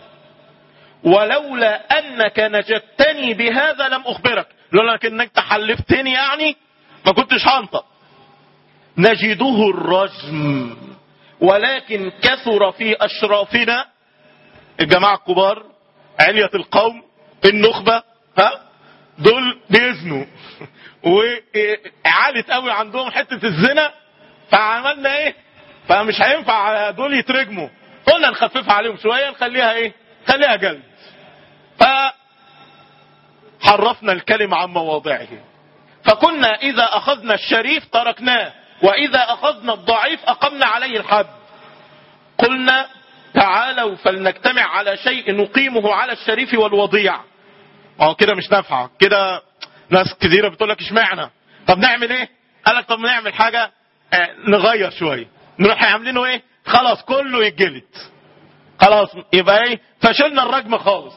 ولولا أنك نجدتني بهذا لم أخبرك. لولا أنك تحلفتني يعني ما كنتش هنطق. نجده الرجم، ولكن كثر في أشرافنا، الجماعة الكبار، علية القوم، النخبة، دول بيزنوا وعالت قوي عندهم حتة الزنا، فعملنا ايه؟ فمش هينفع دول يترجموا، قلنا نخففها عليهم شوية، نخليها ايه؟ خليها جلد. فحرفنا الكلمة عن مواضعه، فكنا إذا أخذنا الشريف تركناه، وإذا أخذنا الضعيف أقمنا عليه الحد. قلنا: تعالوا فلنجتمع على شيء نقيمه على الشريف والوضيع. كده مش نافعة، كده ناس كثيرة بتقول لك اشمعنى؟ طب نعمل ايه؟ قال لك: طب نعمل حاجة نغير شوية، نروح عاملينه ايه؟ خلاص كله يتجلد، خلاص يبقى ايه؟ فشلنا الرجم خالص.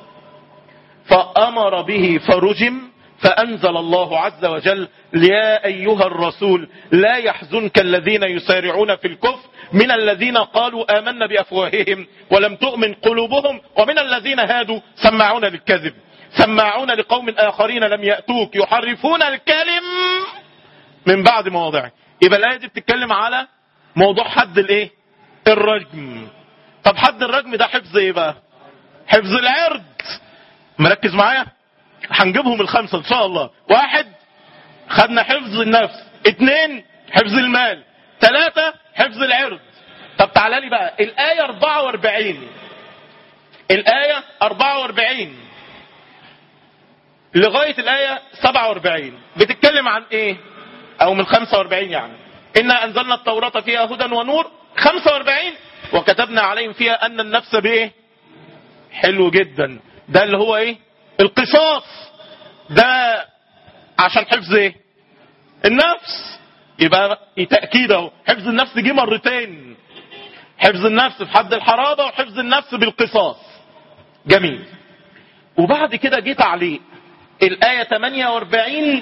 فأمر به فرجم، فأنزل الله عز وجل: يا أيها الرسول لا يحزنك الذين يسارعون في الكفر من الذين قالوا آمنا بأفواههم ولم تؤمن قلوبهم ومن الذين هادوا سماعون للكذب سماعون لقوم آخرين لم يأتوك يحرفون الكلم من بعد مواضعه. يبقى الآية دي بتتكلم على موضوع حد الايه؟ الرجم. طب حد الرجم ده حفظ ايه بقى؟ حفظ العرض. مركز معايا؟ هنجيبهم الخمسة ان شاء الله. 1، خدنا حفظ النفس. 2، حفظ المال. 3، حفظ العرض. طب تعالى لي بقى الآية 44. الآية 44 لغاية الآية 47 بتتكلم عن ايه؟ او من 45 يعني. إنا أنزلنا التوراة فيها هدى ونور. 45 وكتبنا عليهم فيها أن النفس بإيه؟ حلو جدا. ده اللي هو ايه؟ القصاص. ده عشان حفظ ايه؟ النفس. يبقى تأكيد اهو، حفظ النفس جه مرتين، حفظ النفس في حد الحرابة وحفظ النفس بالقصاص. جميل. وبعد كده جه تعليق الآية 48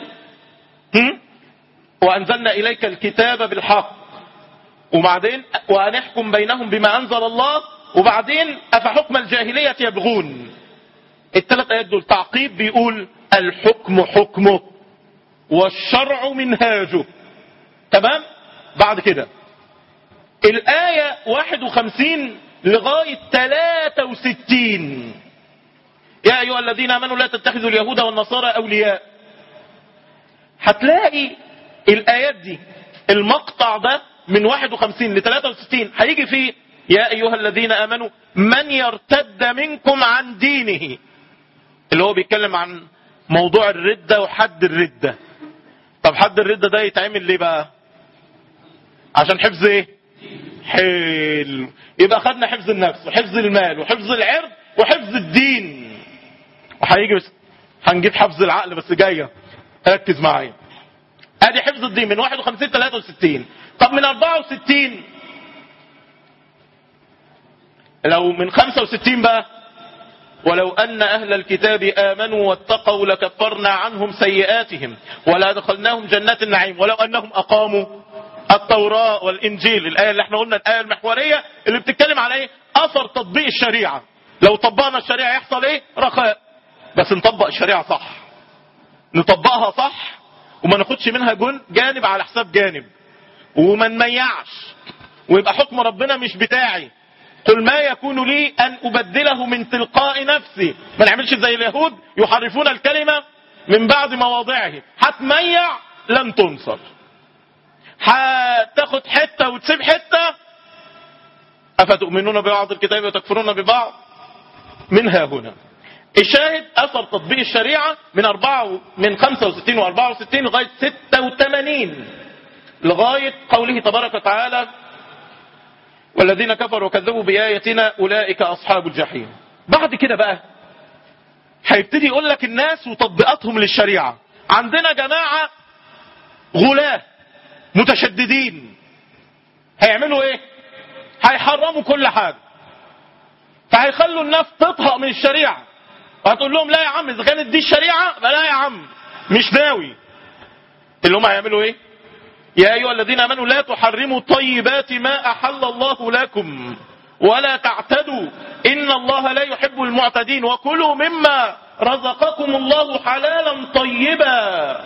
وأنزلنا إليك الكتاب بالحق، وبعدين وأن يحكم بينهم بما أنزل الله، وبعدين أفحكم الجاهلية يبغون. الثلاث آيات دول تعقيب بيقول: الحكم حكمه والشرع منهاجه. تمام؟ بعد كده الآية 51 لغاية 63: يا أيها الذين آمنوا لا تتخذوا اليهود والنصارى أولياء. هتلاقي الآيات دي المقطع ده من 51 ل 63 هيجي فيه: يا أيها الذين آمنوا من يرتد منكم عن دينه، اللي هو بيتكلم عن موضوع الردة وحد الردة. طب حد الردة ده يتعمل ليه بقى؟ عشان حفظ ايه؟ حلو. يبقى خدنا حفظ النفس وحفظ المال وحفظ العرض وحفظ الدين، وهيجي بس هنجيب حفظ العقل بس جاية، ركز معايا. ادي حفظ الدين من 51 63. طب من 64 لو من 65 بقى: ولو أن أهل الكتاب آمنوا واتقوا لكفرنا عنهم سيئاتهم ولا دخلناهم جنات النعيم ولو أنهم أقاموا التوراة والإنجيل. الآية اللي احنا قلنا الآية المحورية اللي بتتكلم على ايه؟ أثر تطبيق الشريعة. لو طبقنا الشريعة يحصل ايه؟ رخاء. بس نطبق الشريعة صح، نطبقها صح، وما ناخدش منها جانب على حساب جانب، وما نميعش، ويبقى حكم ربنا مش بتاعي، قل ما يكون لي أن أبدله من تلقاء نفسي. ما نعملش زي اليهود يحرفون الكلمة من بعد مواضعه. هتميع لن تنصر، هتاخد حتة وتسيب حتة. أفتؤمنون ببعض الكتاب وتكفرون ببعض. منها هنا الشاهد أثر تطبيق الشريعة من 65 و64 لغاية 86 لغاية قوله تبارك وتعالى والذين كفروا وكذبوا بآياتنا أولئك أصحاب الجحيم. بعد كده بقى هيبتدي يقول لك الناس وتطبيقاتهم للشريعة. عندنا جماعة غلاة متشددين هيعملوا ايه؟ هيحرموا كل حاجة، فهيخلوا الناس تطهق من الشريعة، وهتقول لهم لا يا عم إذا كانت دي الشريعة فلا يا عم مش ناوي. اللي هم هيعملوا ايه؟ يا أيها الذين آمنوا لا تحرموا طيبات ما أحل الله لكم ولا تعتدوا إن الله لا يحب المعتدين وكلوا مما رزقكم الله حلالا طيبا.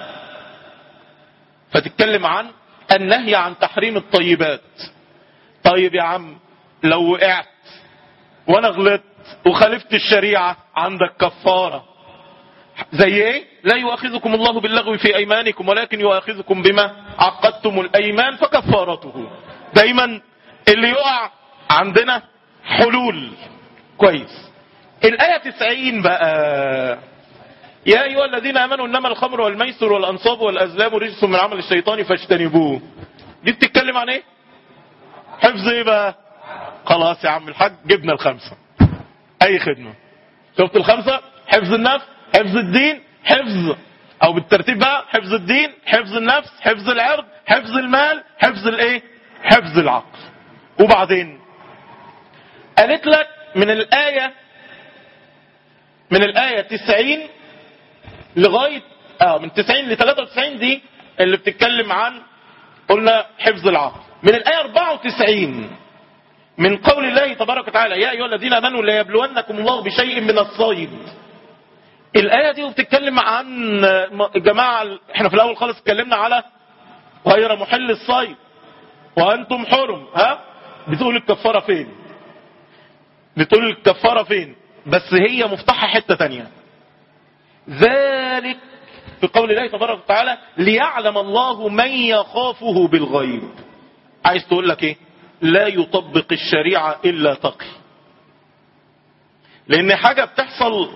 فتتكلم عن النهي عن تحريم الطيبات. طيب يا عم لو وقعت وانا غلطت وخالفت الشريعة عندك كفارة زي ايه؟ لا يؤاخذكم الله باللغو في ايمانكم ولكن يؤاخذكم بما عقدتم الايمان فكفارته. دايما اللي يقع عندنا حلول. كويس. الآية 90 بقى يا أيها الذين آمنوا إنما الخمر والميسر والأنصاب والأزلام رجس من عمل الشيطان فاجتنبوه. دي بتتكلم عن ايه؟ حفظ ايه بقى؟ خلاص يا عم الحاج جبنا الخمسة. اي خدمة. شفت الخمسة؟ حفظ النفس، حفظ الدين، حفظ او بالترتيب بقى حفظ الدين، حفظ النفس، حفظ العرض، حفظ المال، حفظ الايه؟ حفظ العقل. وبعدين قالت لك من الآية 90 لغاية من 90 ل 93 دي اللي بتتكلم عن قلنا حفظ العقل. من الآية 94 من قول الله تبارك وتعالى يا أيها الذين آمنوا لا يبلونكم الله بشيء من الصيد. الآية دي بتتكلم عن جماعة. احنا في الأول خالص اتكلمنا على غير محل الصيد وأنتم حرم. بتقول الكفارة فين؟ بتقول الكفارة فين؟ بس هي مفتاحة حتة تانية. ذلك في قول الله تبارك وتعالى ليعلم الله من يخافه بالغيب. عايز تقول لك ايه؟ لا يطبق الشريعة إلا تقي. لأن حاجة بتحصل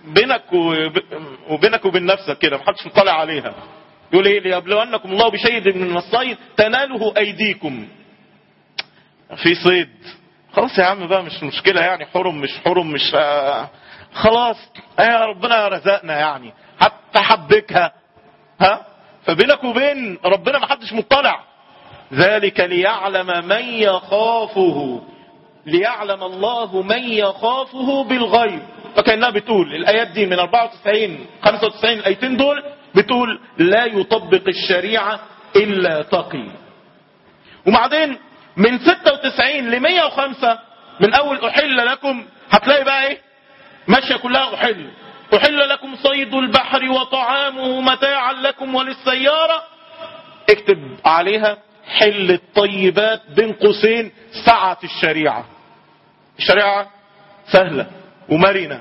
بينك وبين نفسك كده محدش مطلع عليها. يقول ايه؟ ليبلونكم الله بشيء من الصيد تناله أيديكم. في صيد خلاص يا عم بقى مش مشكلة يعني، حرم مش حرم مش خلاص يا ربنا رزقنا يعني حتى حبكها. فبينك وبين ربنا محدش مطلع. ذلك ليعلم من يخافه، ليعلم الله من يخافه بالغيب. فكأنها بتقول الآيات دي من 94 95 الآيتين دول بتقول لا يطبق الشريعة إلا تقي. وبعدين من 96 ل 105 من أول أحل لكم هتلاقي بقى إيه؟ ماشية كلها أحل لكم صيد البحر وطعامه متاعا لكم وللسيارة. اكتب عليها حل الطيبات بين قوسين سعة الشريعة. الشريعة سهلة ومرنة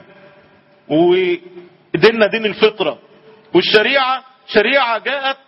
وديننا دين الفطرة، والشريعة شريعة جاءت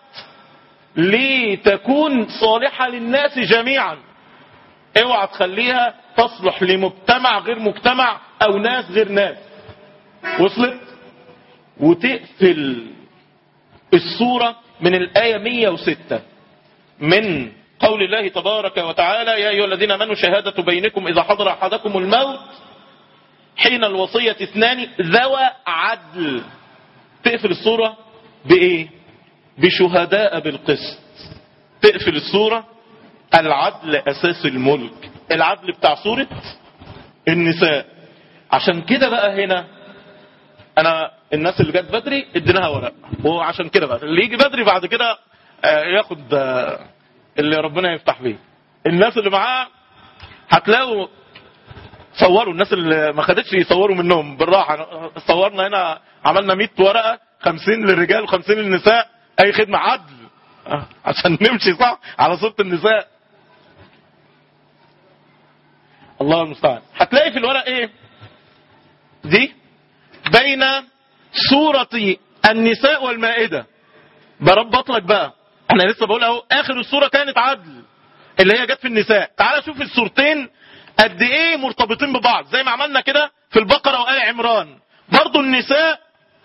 لتكون صالحة للناس جميعا. اوعى تخليها تصلح لمجتمع غير مجتمع او ناس غير ناس. وصلت؟ وتقفل السورة من الآية 106 من قول الله تبارك وتعالى يا أيها الذين آمنوا شهادة بينكم إذا حضر أحدكم الموت حين الوصية اثنان ذوى عدل. تقفل السورة بإيه؟ بشهداء بالقسط. تقفل السورة العدل أساس الملك. العدل بتاع سورة النساء. عشان كده بقى هنا أنا الناس اللي جت بدري اديناها ورق، وعشان كده بقى اللي يجي بدري بعد كده ياخد اللي ربنا يفتح بيه. الناس اللي معاه هتلاقوا صوروا، الناس اللي ما خدتش يصوروا منهم بالراحة. صورنا هنا عملنا 100 ورقة 50 للرجال و50 للنساء. اي خدمة عدل عشان نمشي صح على صوت النساء. الله المستعان. هتلاقي في الورق ايه دي بين سورة النساء والمائدة. بربط لك بقى، احنا لسه بقول اهو اخر السورة كانت عدل اللي هي جت في النساء. تعال شوف السورتين قد ايه مرتبطين ببعض، زي ما عملنا كده في البقرة وآل عمران. برضو النساء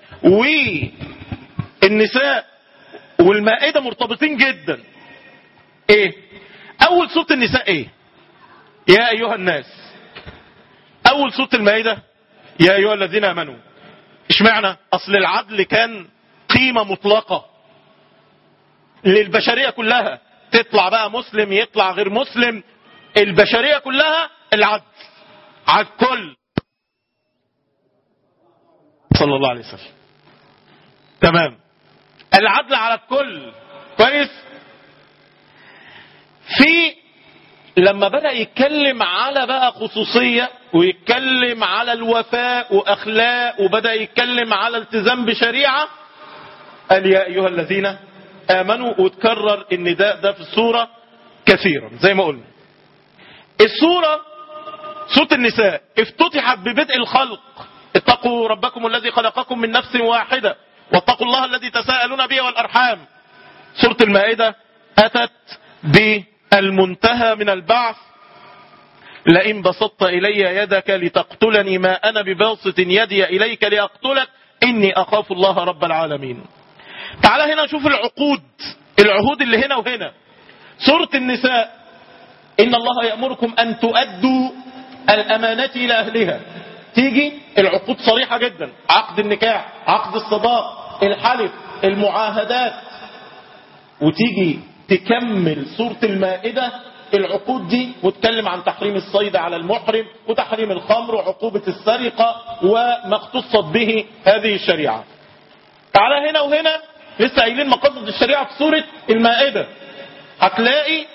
والمائدة مرتبطين جدا. ايه اول سورة النساء ايه؟ يا ايها الناس. اول سورة المائدة يا ايها الذين امنوا. اشمعنى؟ اصل العدل كان قيمة مطلقة للبشرية كلها، تطلع بقى مسلم يطلع غير مسلم، البشرية كلها العدل على الكل صلى الله عليه وسلم. تمام، العدل على الكل. كويس. في لما بدأ يتكلم على بقى خصوصية ويتكلم على الوفاء وأخلاق وبدأ يتكلم على التزام بشريعة، قال يا أيها الذين آمنوا، وتكرر النداء ده في السورة كثيرا زي ما قلنا. السورة سورة النساء افتتحت ببدء الخلق، اتقوا ربكم الذي خلقكم من نفس واحدة واتقوا الله الذي تساءلون به والأرحام. سورة المائدة أتت بالمنتهى من البعث، لئن بسطت إلي يدك لتقتلني ما أنا بباسط يدي إليك لأقتلك إني أخاف الله رب العالمين. تعال هنا نشوف العهود اللي هنا وهنا. سورة النساء إن الله يأمركم أن تؤدوا الأمانات إلى أهلها. تيجي العقود صريحة جدا، عقد النكاح، عقد الصداق، الحلف، المعاهدات. وتيجي تكمل سورة المائدة العقود دي وتكلم عن تحريم الصيد على المحرم وتحريم الخمر وعقوبة السرقة وما اختصت به هذه الشريعة. تعالى هنا وهنا لسه قايلين مقاصد الشريعة في سورة المائدة. هتلاقي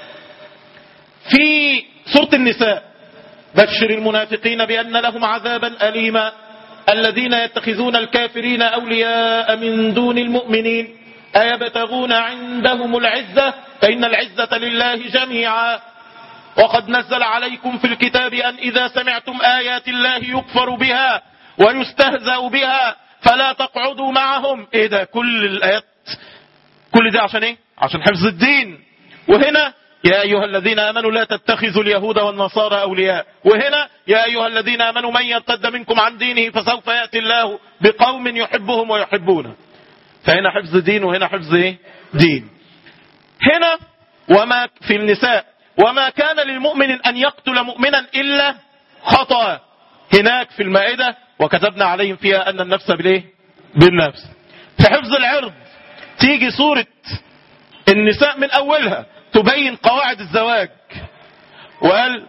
في سورة النساء بشر المنافقين بأن لهم عذابا أليما الذين يتخذون الكافرين أولياء من دون المؤمنين أيبتغون عندهم العزة فإن العزة لله جميعا وقد نزل عليكم في الكتاب أن إذا سمعتم آيات الله يكفر بها ويستهزأ بها فلا تقعدوا معهم. ايه ده؟ كل الآيات كل ده عشان ايه؟ عشان حفظ الدين. وهنا يا أيها الذين آمنوا لا تتخذوا اليهود والنصارى أولياء. وهنا يا أيها الذين آمنوا من يرتد منكم عن دينه فسوف يأتي الله بقوم يحبهم ويحبونه. فهنا حفظ دين وهنا حفظ ايه؟ دين. هنا وما في النساء وما كان للمؤمن أن يقتل مؤمنا إلا خطأ. هناك في المائدة وكتبنا عليهم فيها أن النفس بالايه؟ بالنفس. في حفظ العرض تيجي سورة النساء من أولها تبين قواعد الزواج، وقال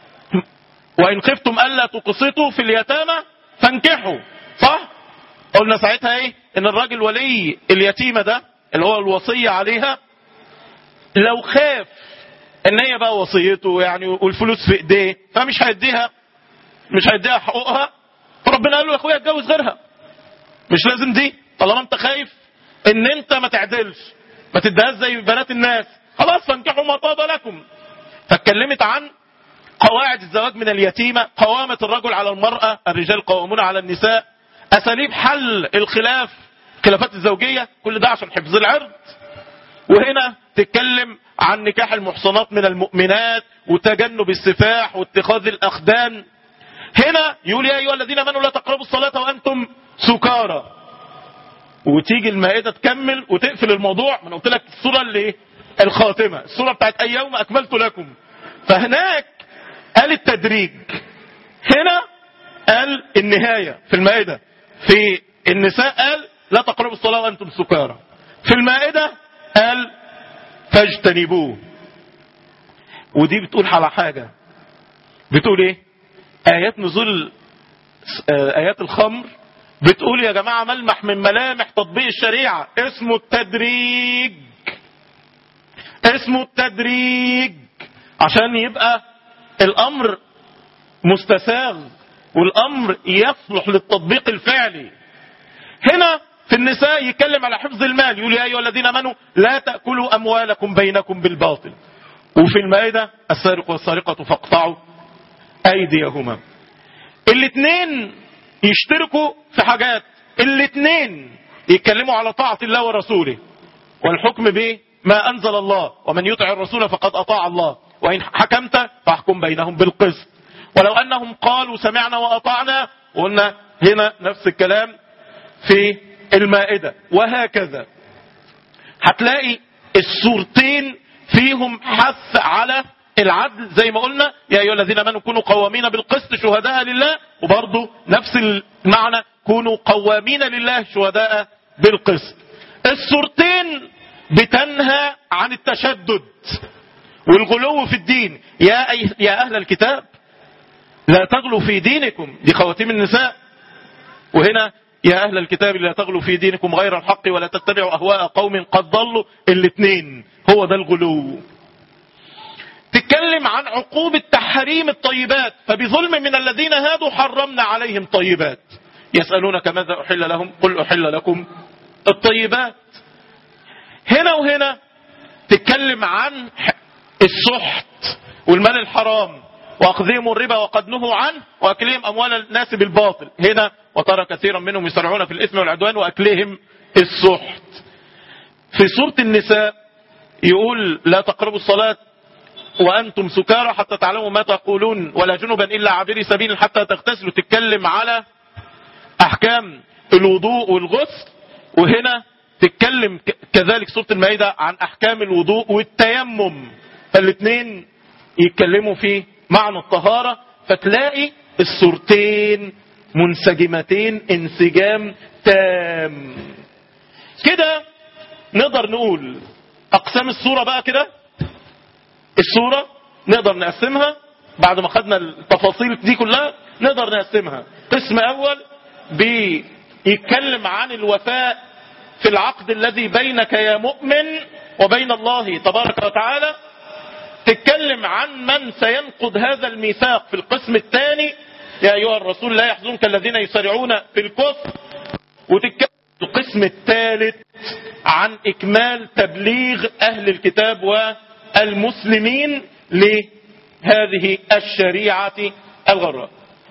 وإن خفتم ألا تقسطوا في اليتامى فانكحوا. صح؟ قلنا ساعتها ايه؟ ان الراجل ولي اليتيمة ده اللي هو الوصية عليها لو خاف ان هي بقى وصيته يعني والفلوس في ايديه فمش هيديها حقوقها، فربنا قال له يا اخويا اتجوز غيرها، مش لازم دي. طالما انت خايف ان انت ما تعدلش ما تديهاش زي بنات الناس، خلاص فانكحوا ما طاب لكم. فاتكلمت عن قواعد الزواج من اليتيمة، قوامة الرجل على المرأة، الرجال قوامون على النساء، أساليب حل خلافات الزوجية، كل ده عشان حفظ العرض. وهنا تتكلم عن نكاح المحصنات من المؤمنات وتجنب السفاح واتخاذ الأخدان. هنا يقول يا أيها الذين آمنوا لا تقربوا الصلاة وأنتم سكارى. وتيجي المائدة تكمل وتقفل الموضوع. من قلت لك السورة اللي الخاتمة، السورة بتاعت اليوم أكملت لكم. فهناك قال التدريج، هنا قال النهاية. في المائدة في النساء قال لا تقربوا الصلاة وأنتم سكارى، في المائدة قال فاجتنبوه. ودي بتقول على حاجة، بتقول ايه؟ آيات نزول آيات الخمر بتقول يا جماعة ملمح من ملامح تطبيق الشريعة اسمه التدريج. اسمه التدريج عشان يبقى الأمر مستساغ والأمر يصلح للتطبيق الفعلي. هنا في النساء يتكلم على حفظ المال، يقول يا أيها الذين آمنوا لا تأكلوا أموالكم بينكم بالباطل. وفي المائدة السارق والسارقة فاقطعوا أيديهما. الاثنين يشتركوا في حاجات، الاثنين يتكلموا على طاعة الله ورسوله والحكم به ما أنزل الله، ومن يطع الرسول فقد أطاع الله، وإن حكمت فاحكم بينهم بالقسط. ولو أنهم قالوا سمعنا وأطعنا، وقلنا هنا نفس الكلام في المائدة. وهكذا هتلاقي السورتين فيهم حث على العدل، زي ما قلنا يا أيها الذين آمنوا كونوا قوامين بالقسط شهداء لله، وبرضه نفس المعنى كونوا قوامين لله شهداء بالقسط. السورتين بتنهى عن التشدد والغلو في الدين. يا أهل الكتاب لا تغلوا في دينكم، دي خواتيم النساء. وهنا يا أهل الكتاب لا تغلوا في دينكم غير الحق ولا تتبعوا أهواء قوم قد ضلوا. الاثنين هو ده الغلو. تتكلم عن عقوبة تحريم الطيبات، فبظلم من الذين هادوا حرمنا عليهم طيبات. يسألونك ماذا أحل لهم قل أحل لكم الطيبات. هنا وهنا تتكلم عن السحت والمال الحرام وأخذهم الربا وقد نهوا عنه وأكلهم أموال الناس بالباطل. هنا وترى كثيرا منهم يسرعون في الإثم والعدوان وأكلهم السحت. في سورة النساء يقول لا تقربوا الصلاة وأنتم سكارى حتى تعلموا ما تقولون ولا جنبا إلا عابري سبيل حتى تغتسلوا. تتكلم على أحكام الوضوء والغسل. وهنا تتكلم كذلك سورة المائدة عن أحكام الوضوء والتيمم، فالاثنين يتكلموا في معنى الطهارة. فتلاقي السورتين منسجمتين انسجام تام. كده نقدر نقول أقسام السورة بقى كده. السورة نقدر نقسمها بعد ما خدنا التفاصيل دي كلها، نقدر نقسمها قسم أول بيتكلم عن الوفاء في العقد الذي بينك يا مؤمن وبين الله تبارك وتعالى. تتكلم عن من سينقض هذا الميثاق في القسم الثاني يا أيها الرسول لا يحزنك الذين يسارعون في الكفر. وتتكلم في القسم الثالث عن إكمال تبليغ أهل الكتاب والمسلمين لهذه الشريعة الغراء.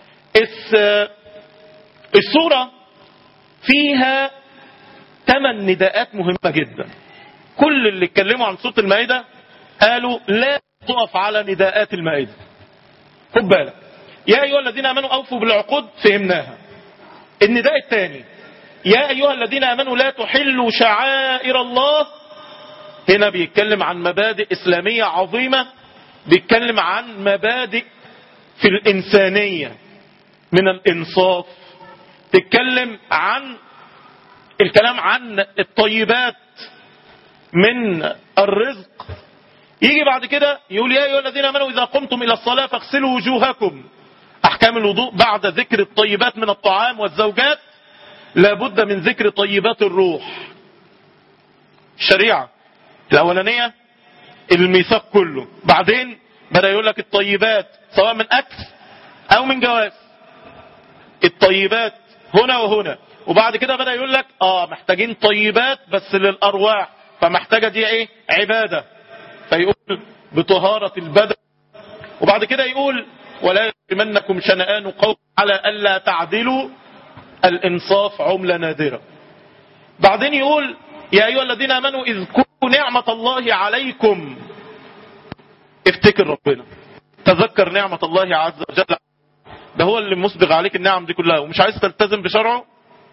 السورة فيها 8 نداءات مهمة جدا. كل اللي اتكلموا عن سورة المائدة قالوا لا تقف على نداءات المائدة. خد بالك يا أيها الذين آمنوا أوفوا بالعقود، فهمناها. النداء الثاني يا أيها الذين آمنوا لا تحلوا شعائر الله، هنا بيتكلم عن مبادئ إسلامية عظيمة، بيتكلم عن مبادئ في الإنسانية من الإنصاف. تتكلم عن الكلام عن الطيبات من الرزق. يجي بعد كده يقول يا أيها الذين آمنوا إذا قمتم إلى الصلاة فاغسلوا وجوهكم. أحكام الوضوء بعد ذكر الطيبات من الطعام والزوجات لابد من ذكر طيبات الروح. الشريعة الأولانية الميثاق كله، بعدين بدأ يقول لك الطيبات سواء من أكل أو من جواز. الطيبات هنا وهنا. وبعد كده بدأ يقول لك محتاجين طيبات بس للأرواح، فمحتاجة دي ايه؟ عبادة. فيقول بطهارة البدن. وبعد كده يقول ولا يجرمنكم شنآن قوم على ألا تعدلوا، الإنصاف عملة نادرة. بعدين يقول يا أيها الذين آمنوا اذكروا نعمة الله عليكم. افتكر ربنا، تذكر نعمة الله عز وجل، ده هو اللي مسبغ عليك النعم دي كلها ومش عايز تلتزم بشرعه.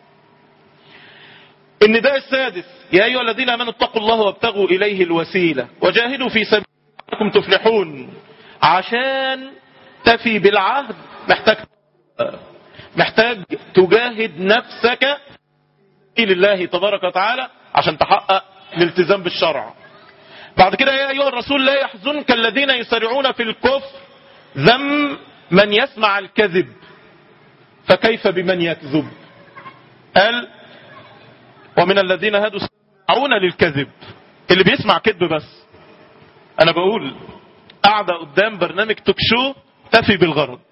النداء السادس يا أيها الذين آمنوا اتقوا الله وابتغوا إليه الوسيلة وجاهدوا في سبيله لعلكم تفلحون. عشان تفي بالعهد محتاج تجاهد نفسك لله تبارك وتعالى عشان تحقق الالتزام بالشرع. بعد كده يا أيها الرسول لا يحزنك الذين يسارعون في الكفر، ذم من يسمع الكذب فكيف بمن يكذب. قال ومن الذين هادوا يسمعون للكذب. اللي بيسمع كذب بس. انا بقول قاعدة قدام برنامج توك شو تفي بالغرض،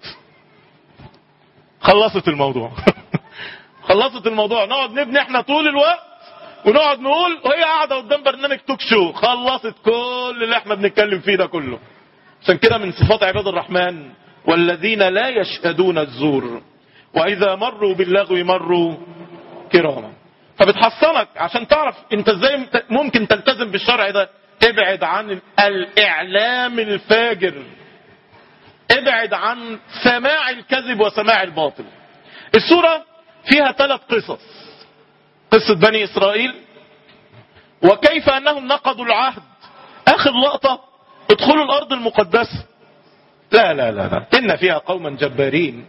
خلصت الموضوع. خلصت الموضوع. نقعد نبني احنا طول الوقت ونقعد نقول وهي قاعدة قدام برنامج توك شو، خلصت كل اللي احنا بنتكلم فيه ده كله. عشان كده من صفات عباد الرحمن والذين لا يشهدون الزور وإذا مروا باللغو مروا كراما. فبتحصنك عشان تعرف انت ازاي ممكن تلتزم بالشرع ده. ابعد عن الإعلام الفاجر، ابعد عن سماع الكذب وسماع الباطل. السورة فيها 3 قصص: قصة بني إسرائيل، وكيف أنهم نقضوا العهد. آخر لقطة: ادخلوا الأرض المقدسة. لا لا لا لا، إن فيها قوما جبارين.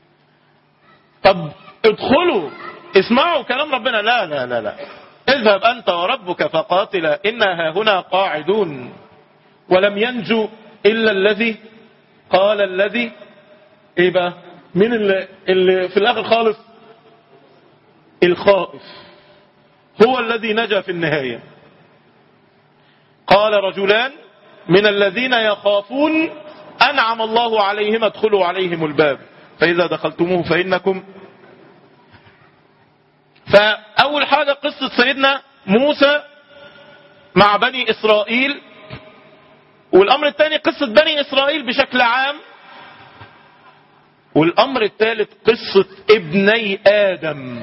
طب ادخلوا اسمعوا كلام ربنا. لا لا لا لا، اذهب أنت وربك فقاتلا إنا هنا قاعدون. ولم ينجو إلا الذي قال الذي ايه بقى؟ مين اللي في الآخر خالص؟ الخائف هو الذي نجا في النهاية. قال رجلان من الذين يخافون أنعم الله عليهم ادخلوا عليهم الباب فإذا دخلتموه فإنكم. فأول حاجة قصة سيدنا موسى مع بني إسرائيل، والأمر الثاني قصة بني إسرائيل بشكل عام، والأمر الثالث قصة ابني آدم.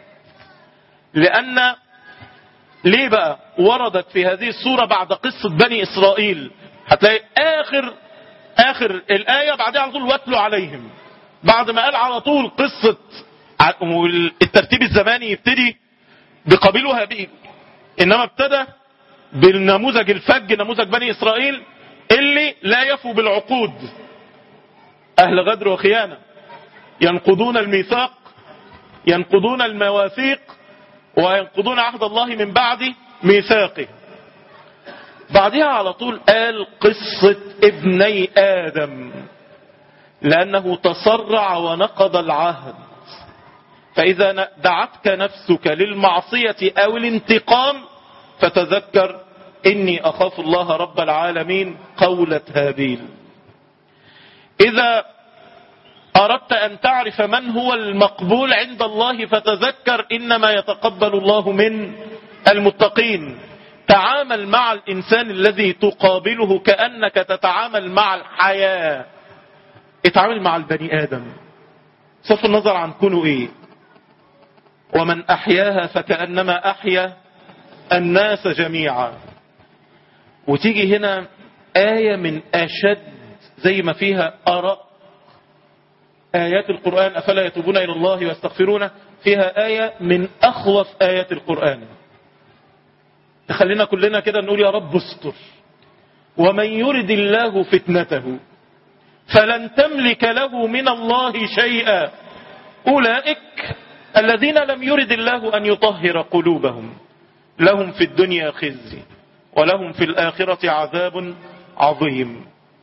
لأن ليه بقى وردت في هذه السورة بعد قصة بني إسرائيل؟ هتلاقي آخر الآية بعدها على طول واتلوا عليهم، بعد ما قال على طول قصة. الترتيب الزماني يبتدي بقابيل وهابيل، إنما ابتدى بالنموذج الفج، نموذج بني إسرائيل اللي لا يفوا بالعقود، أهل غدر وخيانة، ينقضون الميثاق، ينقضون المواثيق، وينقضون عهد الله من بعد ميثاقه. بعدها على طول قال قصة ابني آدم، لأنه تسرع ونقض العهد. فإذا دعتك نفسك للمعصية أو الانتقام فتذكر إني أخاف الله رب العالمين، قولة هابيل. إذا أردت أن تعرف من هو المقبول عند الله فتذكر إنما يتقبل الله من المتقين. تعامل مع الإنسان الذي تقابله كأنك تتعامل مع الحياة. اتعامل مع البني آدم صرف النظر عن كونه إيه. ومن أحياها فكأنما أحيا الناس جميعا. وتيجي هنا آية من أشد، زي ما فيها آراء آيات القرآن أفلا يتوبون إلى الله ويستغفرونه، فيها آية من أخوف آيات القرآن تخلينا كلنا كده نقول يا رب استر. ومن يرد الله فتنته فلن تملك له من الله شيئا أولئك الذين لم يرد الله أن يطهر قلوبهم لهم في الدنيا خزي ولهم في الآخرة عذاب عظيم.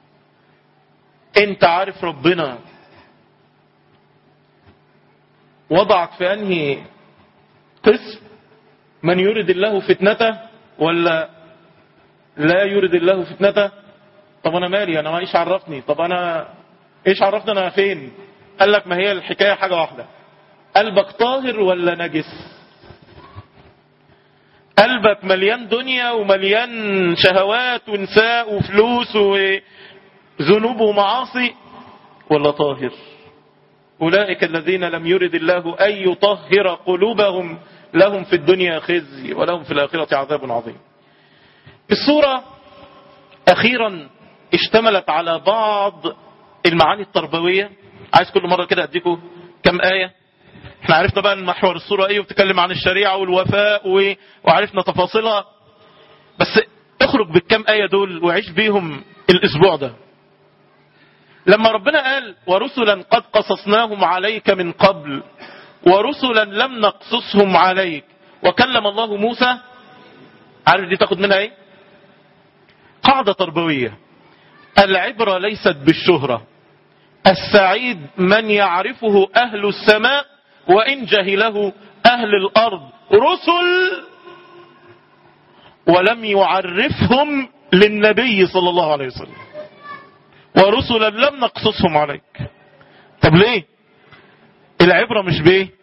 انت عارف ربنا وضعك في أنهي قسم؟ من يرد الله فتنته ولا لا يرد الله فتنته؟ طب أنا مالي، أنا ما إيش عرفني؟ طب أنا إيش عرفني أنا فين؟ قال لك ما هي الحكاية حاجة واحدة، قلبك طاهر ولا نجس؟ قلبك مليان دنيا ومليان شهوات ونساء وفلوس وذنوب ومعاصي ولا طاهر؟ أولئك الذين لم يرد الله أن يطهر قلوبهم لهم في الدنيا خزي ولهم في الآخرة عذاب عظيم. السورة أخيرا اشتملت على بعض المعاني التربوية. عايز كل مرة كده أديكم كم آية. احنا عرفنا بقى المحور السورة ايه، وبتكلم عن الشريعة والوفاء وعرفنا تفاصيلها، بس اخرج بالكم آية دول وعيش بيهم الاسبوع ده. لما ربنا قال ورسلا قد قصصناهم عليك من قبل ورسلا لم نقصصهم عليك وكلم الله موسى، عارف دي تاخد منها ايه؟ قاعدة تربوية. العبرة ليست بالشهرة، السعيد من يعرفه أهل السماء وإن جهله أهل الأرض. رسل ولم يعرفهم للنبي صلى الله عليه وسلم، ورسلا لم نقصصهم عليك. طب ليه؟ العبرة مش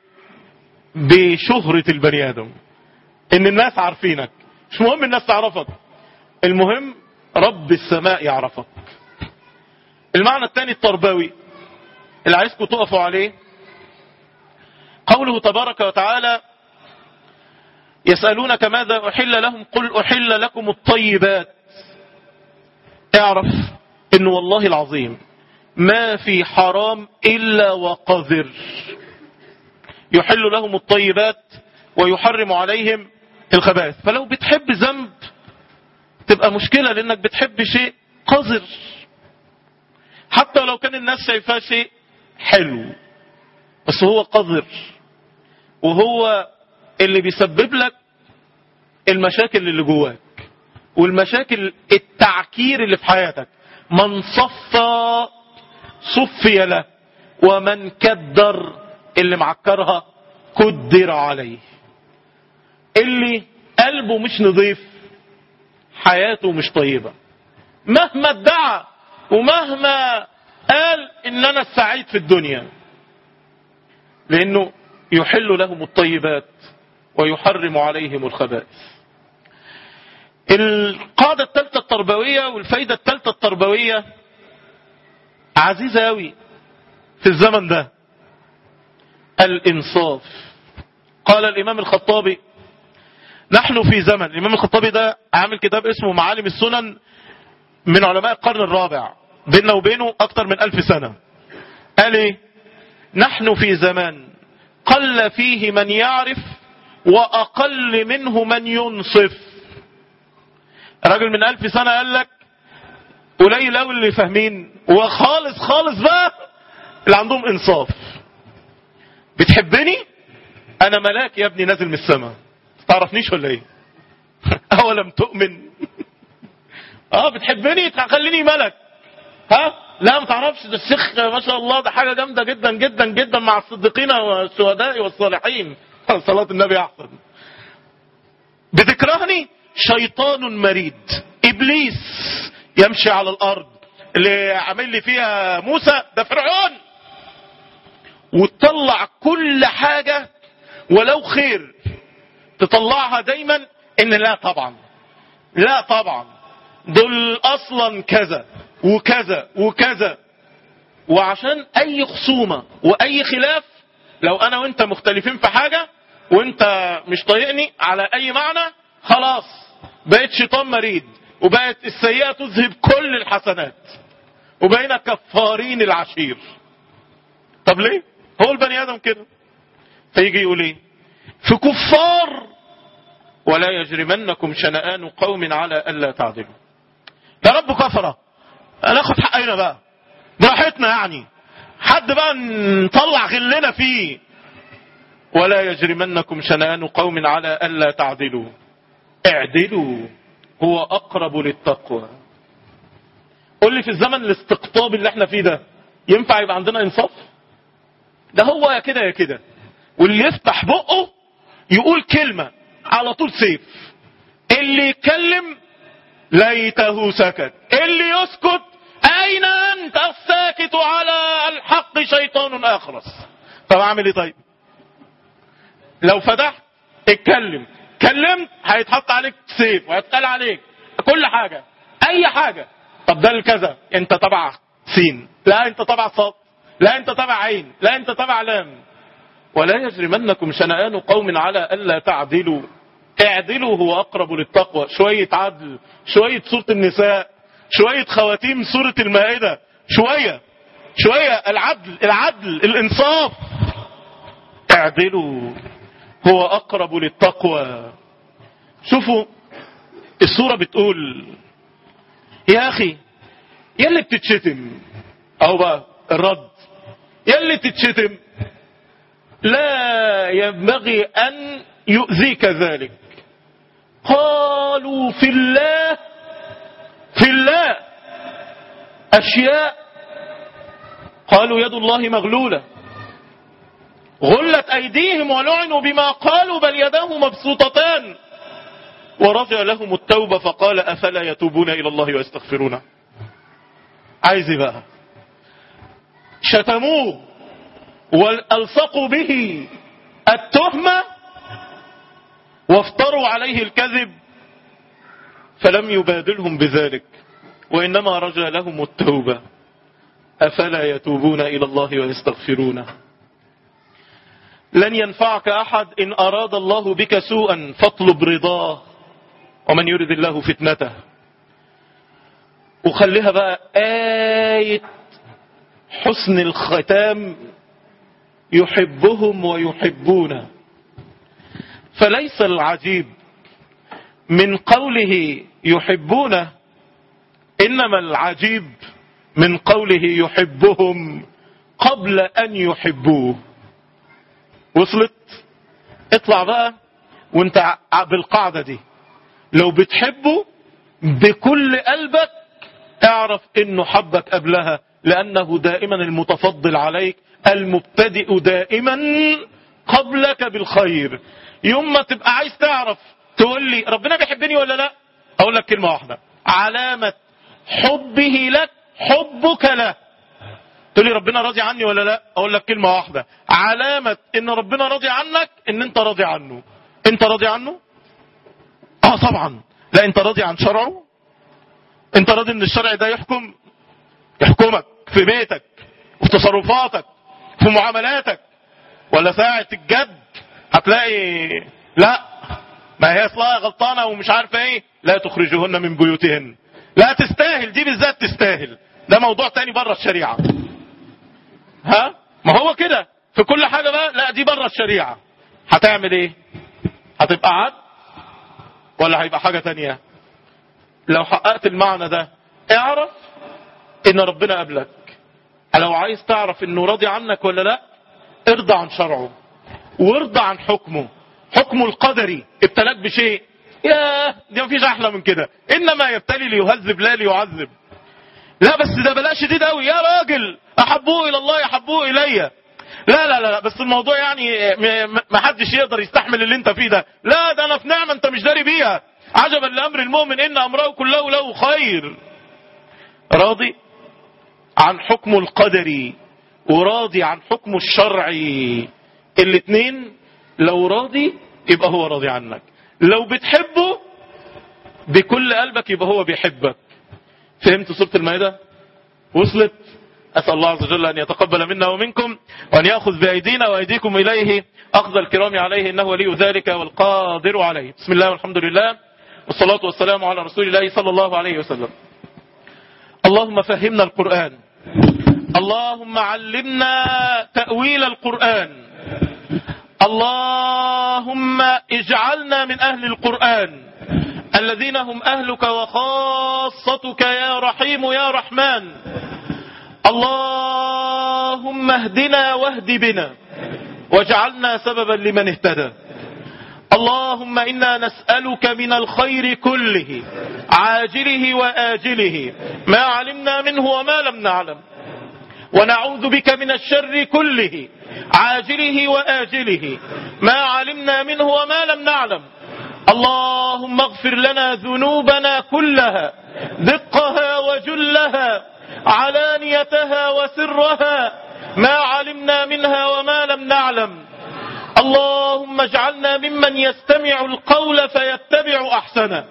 بشهرة البني آدم، إن الناس عارفينك. مش مهم الناس تعرفك، المهم رب السماء يعرفك. المعنى الثاني التربوي اللي عايزكم تقفوا عليه، قوله تبارك وتعالى: يسألونك ماذا أحل لهم قل أحل لكم الطيبات. اعرف إن والله العظيم ما في حرام إلا وقذر، يحل لهم الطيبات ويحرم عليهم الخبائث. فلو بتحب ذنب تبقى مشكلة، لأنك بتحب شيء قذر، حتى لو كان الناس شايفاه شيء حلو، بس هو قذر، وهو اللي بيسبب لك المشاكل اللي جواك والمشاكل التعكير اللي في حياتك. من صفى صفي له، ومن كدر اللي معكرها كدر عليه. اللي قلبه مش نظيف حياته مش طيبة، مهما ادعى ومهما قال ان انا السعيد في الدنيا، لانه يحل لهم الطيبات ويحرم عليهم الخبائث. القاعدة الثالثة التربوية والفايدة الثالثة التربوية عزيزة قوي في الزمن ده، الإنصاف. قال الإمام الخطابي: نحن في زمن. الإمام الخطابي ده عامل كتاب اسمه معالم السنن، من علماء القرن الرابع، بيننا وبينه أكتر من 1000 سنة. قال إيه؟ نحن في زمان قل فيه من يعرف وأقل منه من ينصف. راجل من 1000 سنة قال لك قليل قوي اللي فاهمين، وخالص خالص بقى اللي عندهم إنصاف. بتحبني؟ أنا ملاك يا ابني نازل من السماء، تعرفنيش ولا إيه؟ أولم تؤمن؟ بتحبني خليني ملك. لا ما تعرفش، ده الشيخ ما شاء الله ده حاجة جامدة جدا جدا جدا مع الصديقين والشهداء والصالحين، صلاة النبي أحسن. بتكرهني؟ شيطان مريد، إبليس يمشي على الأرض، اللي عامل لي فيها موسى ده فرعون. وتطلع كل حاجة ولو خير تطلعها دايما ان لا طبعا، لا طبعا، دول اصلا كذا وكذا وكذا. وعشان اي خصومة واي خلاف، لو انا وانت مختلفين في حاجة وانت مش طايقني على اي معنى، خلاص بقيت شيطان مريد، وبقت السيئة تذهب كل الحسنات، وبقينا كفارين العشير. طب ليه؟ هو البني ادم كده. فيجي يقول ايه في كفار: ولا يجرمنكم شنآن قوم على ألا تعدلوا. يا رب كفرة، ناخد حقنا بقى براحتنا، يعني حد بقى نطلع غلنا فيه. ولا يجرمنكم شنآن قوم على ألا تعدلوا اعدلوا هو أقرب للتقوى. قول لي في الزمن الاستقطاب اللي احنا فيه ده ينفع يبقى عندنا انصاف؟ ده هو يا كده يا كده، واللي يفتح بقه يقول كلمة على طول سيف. اللي يتكلم ليته سكت، اللي يسكت أين أنت الساكت على الحق شيطان أخرس. طب أعمل إيه طيب؟ لو فتحت اتكلم، كلمت هيتحط عليك سيف وهيتقال عليك كل حاجة أي حاجة. طب ده الكذا أنت تبع سين، لا أنت تبع صاد، لا أنت تبع عين، لا أنت تبع لام. ولا يجرمنكم شنآن قوم على ألا تعدلوا اعدلوا هو أقرب للتقوى. شوية عدل، شوية سورة النساء، شوية خواتيم سورة المائدة، شوية العدل الإنصاف. اعدلوا هو أقرب للتقوى. شوفوا السورة بتقول: يا أخي يلي بتتشتم، أو بقى الرد، يلي تتشتم لا ينبغي أن يؤذيك ذلك. قالوا في الله أشياء، قالوا يد الله مغلولة غلت أيديهم ولعنوا بما قالوا بل يداه مبسوطتان ورجع لهم التوبة فقال أفلا يتوبون إلى الله ويستغفرونه. عايز بقى شتموه والصقوا به التهمة وافتروا عليه الكذب، فلم يبادلهم بذلك وإنما رجى لهم التوبة أفلا يتوبون إلى الله ويستغفرونه. لن ينفعك أحد إن أراد الله بك سوءا فاطلب رضاه، ومن يرد الله فتنته. وخليها بقى آية حسن الختام، يحبهم ويحبونه. فليس العجيب من قوله يحبونه، إنما العجيب من قوله يحبهم قبل أن يحبوه. وصلت؟ اطلع بقى وانت بالقاعدة دي، لو بتحبه بكل قلبك اعرف انه حبك قبلها، لانه دائما المتفضل عليك، المبتدئ دائما قبلك بالخير. يوم ما تبقى عايز تعرف تقول لي ربنا بيحبني ولا لا، اقول لك كلمة واحدة: علامة حبه لك حبك له. تقول لي ربنا راضي عني ولا لا، اقول لك كلمة واحدة: علامة ان ربنا راضي عنك ان انت راضي عنه. انت راضي عنه؟ طبعا. لا، انت راضي عن شرعه؟ انت راضي ان الشرع ده يحكمك في بيتك وفي تصرفاتك في معاملاتك؟ ولا ساعة الجد هتلاقي لا، ما هي اصلها غلطانة ومش عارفة ايه، لا تخرجوهن من بيوتهن. لا تستاهل، دي بالذات تستاهل، ده موضوع تاني بره الشريعة. ما هو كده في كل حاجة بقى، لا دي بره الشريعة. هتعمل ايه؟ هتبقى عد ولا هيبقى حاجة تانية؟ لو حققت المعنى ده اعرف ان ربنا قبلك. لو عايز تعرف انه راضي عنك ولا لا، ارضى عن شرعه وارضى عن حكمه. حكمه القدري، ابتلاك بشيء، ياه دي مفيش احلى من كده. انما يبتلي ليهذب لا ليعذب. لا بس ده بلاء شديد قوي يا راجل، احبوه الى الله يحبوه الي. لا لا لا، بس الموضوع يعني ما حدش يقدر يستحمل اللي انت فيه ده. لا ده انا في نعمة انت مش داري بيها. عجبا لامر المؤمن ان امره كله له خير. راضي عن حكمه القدري وراضي عن حكمه الشرعي. الاتنين لو راضي يبقى هو راضي عنك، لو بتحبه بكل قلبك يبقى هو بيحبك. فهمت سورة المائدة؟ وصلت؟ أسأل الله عز وجل أن يتقبل منا ومنكم، وأن يأخذ بأيدينا وأيديكم إليه أخذ الكرام عليه، إنه ولي ذلك والقادر عليه. بسم الله والحمد لله والصلاة والسلام على رسول الله صلى الله عليه وسلم. اللهم فهمنا القرآن، اللهم علمنا تأويل القرآن، اللهم اجعلنا من أهل القرآن الذين هم أهلك وخاصتك يا رحيم يا رحمن. اللهم اهدنا واهد بنا واجعلنا سببا لمن اهتدى. اللهم إنا نسألك من الخير كله عاجله وآجله ما علمنا منه وما لم نعلم، ونعوذ بك من الشر كله عاجله وآجله ما علمنا منه وما لم نعلم. اللهم اغفر لنا ذنوبنا كلها دقها وجلها علانيتها وسرها ما علمنا منها وما لم نعلم. اللهم اجعلنا ممن يستمع القول فيتبع أحسنه.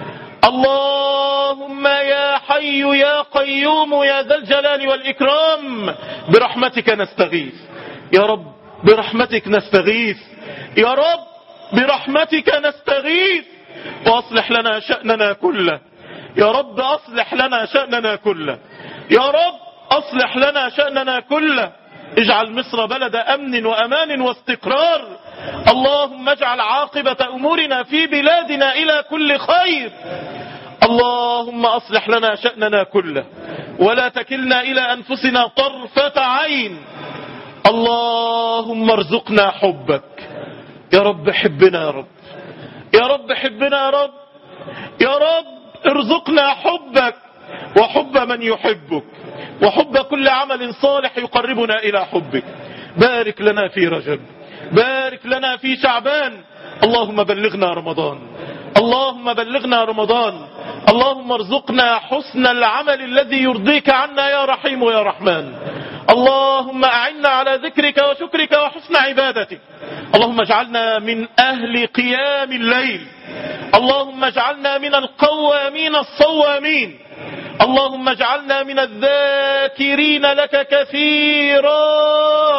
اللهم يا حي يا قيوم يا ذا الجلال والإكرام برحمتك نستغيث يا رب، برحمتك نستغيث يا رب، برحمتك نستغيث. وأصلح لنا شأننا كله يا رب، أصلح لنا شأننا كله يا رب، أصلح لنا شأننا كله. اجعل مصر بلد أمن وأمان واستقرار. اللهم اجعل عاقبة أمورنا في بلادنا إلى كل خير. اللهم أصلح لنا شأننا كله ولا تكلنا إلى أنفسنا طرفة عين. اللهم ارزقنا حبك يا رب، حبنا يا رب، يا رب حبنا يا رب، يا رب ارزقنا حبك وحب من يحبك وحب كل عمل صالح يقربنا إلى حبك. بارك لنا في رجب، بارك لنا في شعبان. اللهم بلغنا رمضان، اللهم بلغنا رمضان. اللهم ارزقنا حسن العمل الذي يرضيك عنا يا رحيم يا رحمن. اللهم أعنا على ذكرك وشكرك وحسن عبادتك. اللهم اجعلنا من أهل قيام الليل. اللهم اجعلنا من القوامين الصوامين. اللهم اجعلنا من الذاكرين لك كثيرا.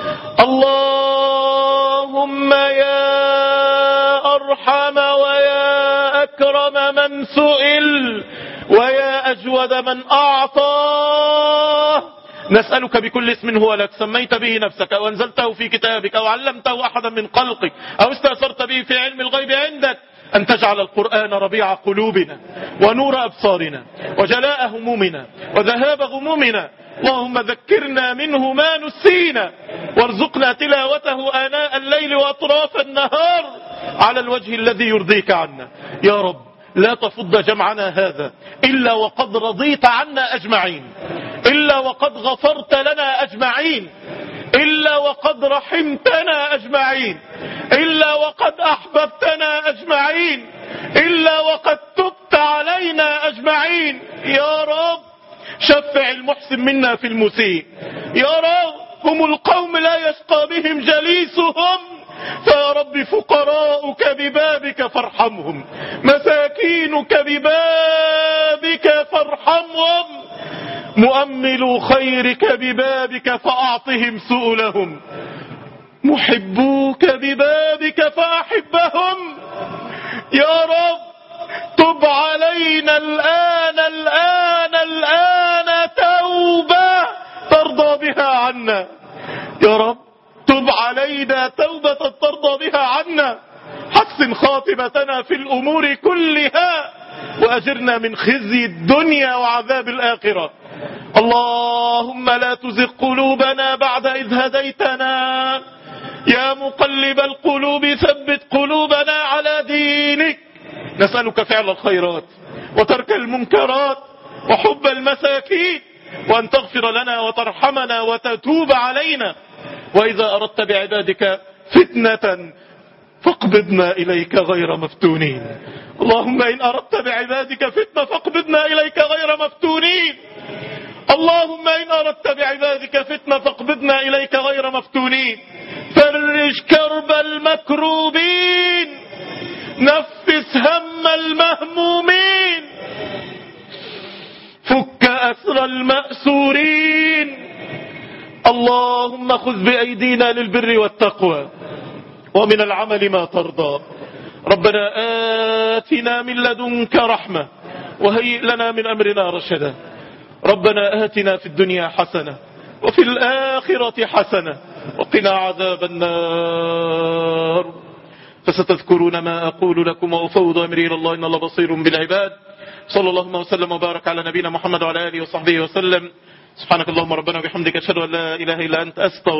اللهم يا أرحم ويا أكرم من سئل ويا أجود من أعطى، نسألك بكل اسم هو لك سميت به نفسك أو أنزلته في كتابك أو علمته أحدا من خلقك أو استأثرت به في علم الغيب عندك أن تجعل القرآن ربيع قلوبنا ونور أبصارنا وجلاء همومنا وذهاب غمومنا. اللهم ذكرنا منه ما نسينا وارزقنا تلاوته آناء الليل وأطراف النهار على الوجه الذي يرضيك عنا يا رب. لا تفض جمعنا هذا إلا وقد رضيت عنا أجمعين، إلا وقد غفرت لنا أجمعين، إلا وقد رحمتنا أجمعين، إلا وقد أحببتنا أجمعين، إلا وقد تبت علينا أجمعين يا رب. شفع المحسن منا في المسيء يا رب. هم القوم لا يشقى بهم جليسهم، فيا رب فقراؤك ببابك فارحمهم، مساكينك ببابك فارحمهم، مؤمل خيرك ببابك فأعطهم سؤلهم، محبوك ببابك فأحبهم يا رب. تب علينا الآن توبة ترضى بها عنا يا رب. تب علينا توبة ترضى بها عنا. حسن خاتمتنا في الأمور كلها وأجرنا من خزي الدنيا وعذاب الآخرة. اللهم لا تزغ قلوبنا بعد إذ هديتنا، يا مقلب القلوب ثبت قلوبنا على دينك. نسألك فعل الخيرات وترك المنكرات وحب المساكين، وأن تغفر لنا وترحمنا وتتوب علينا. وإذا أردت بعبادك فتنة فاقبضنا إليك غير مفتونين. اللهم إن أردت بعبادك فتنة فاقبضنا إليك غير مفتونين. اللهم إن أردت بعبادك فتنة فاقبضنا إليك غير مفتونين. فرج كرب المكروبين، نفس هم المهمومين، فك أسر المأسورين. اللهم خذ بأيدينا للبر والتقوى ومن العمل ما ترضى. ربنا آتنا من لدنك رحمة وهيئ لنا من أمرنا رشدا. ربنا آتنا في الدنيا حسنة وفي الآخرة حسنة وقنا عذاب النار. فستذكرون ما أقول لكم وأفوض أمري إلى الله إن الله بصير بالعباد. صلى الله وسلم وبارك على نبينا محمد وعلى آله وصحبه وسلم. سبحانك اللهم ربنا وبحمدك أشهد أن لا إله إلا أنت أستغفرك.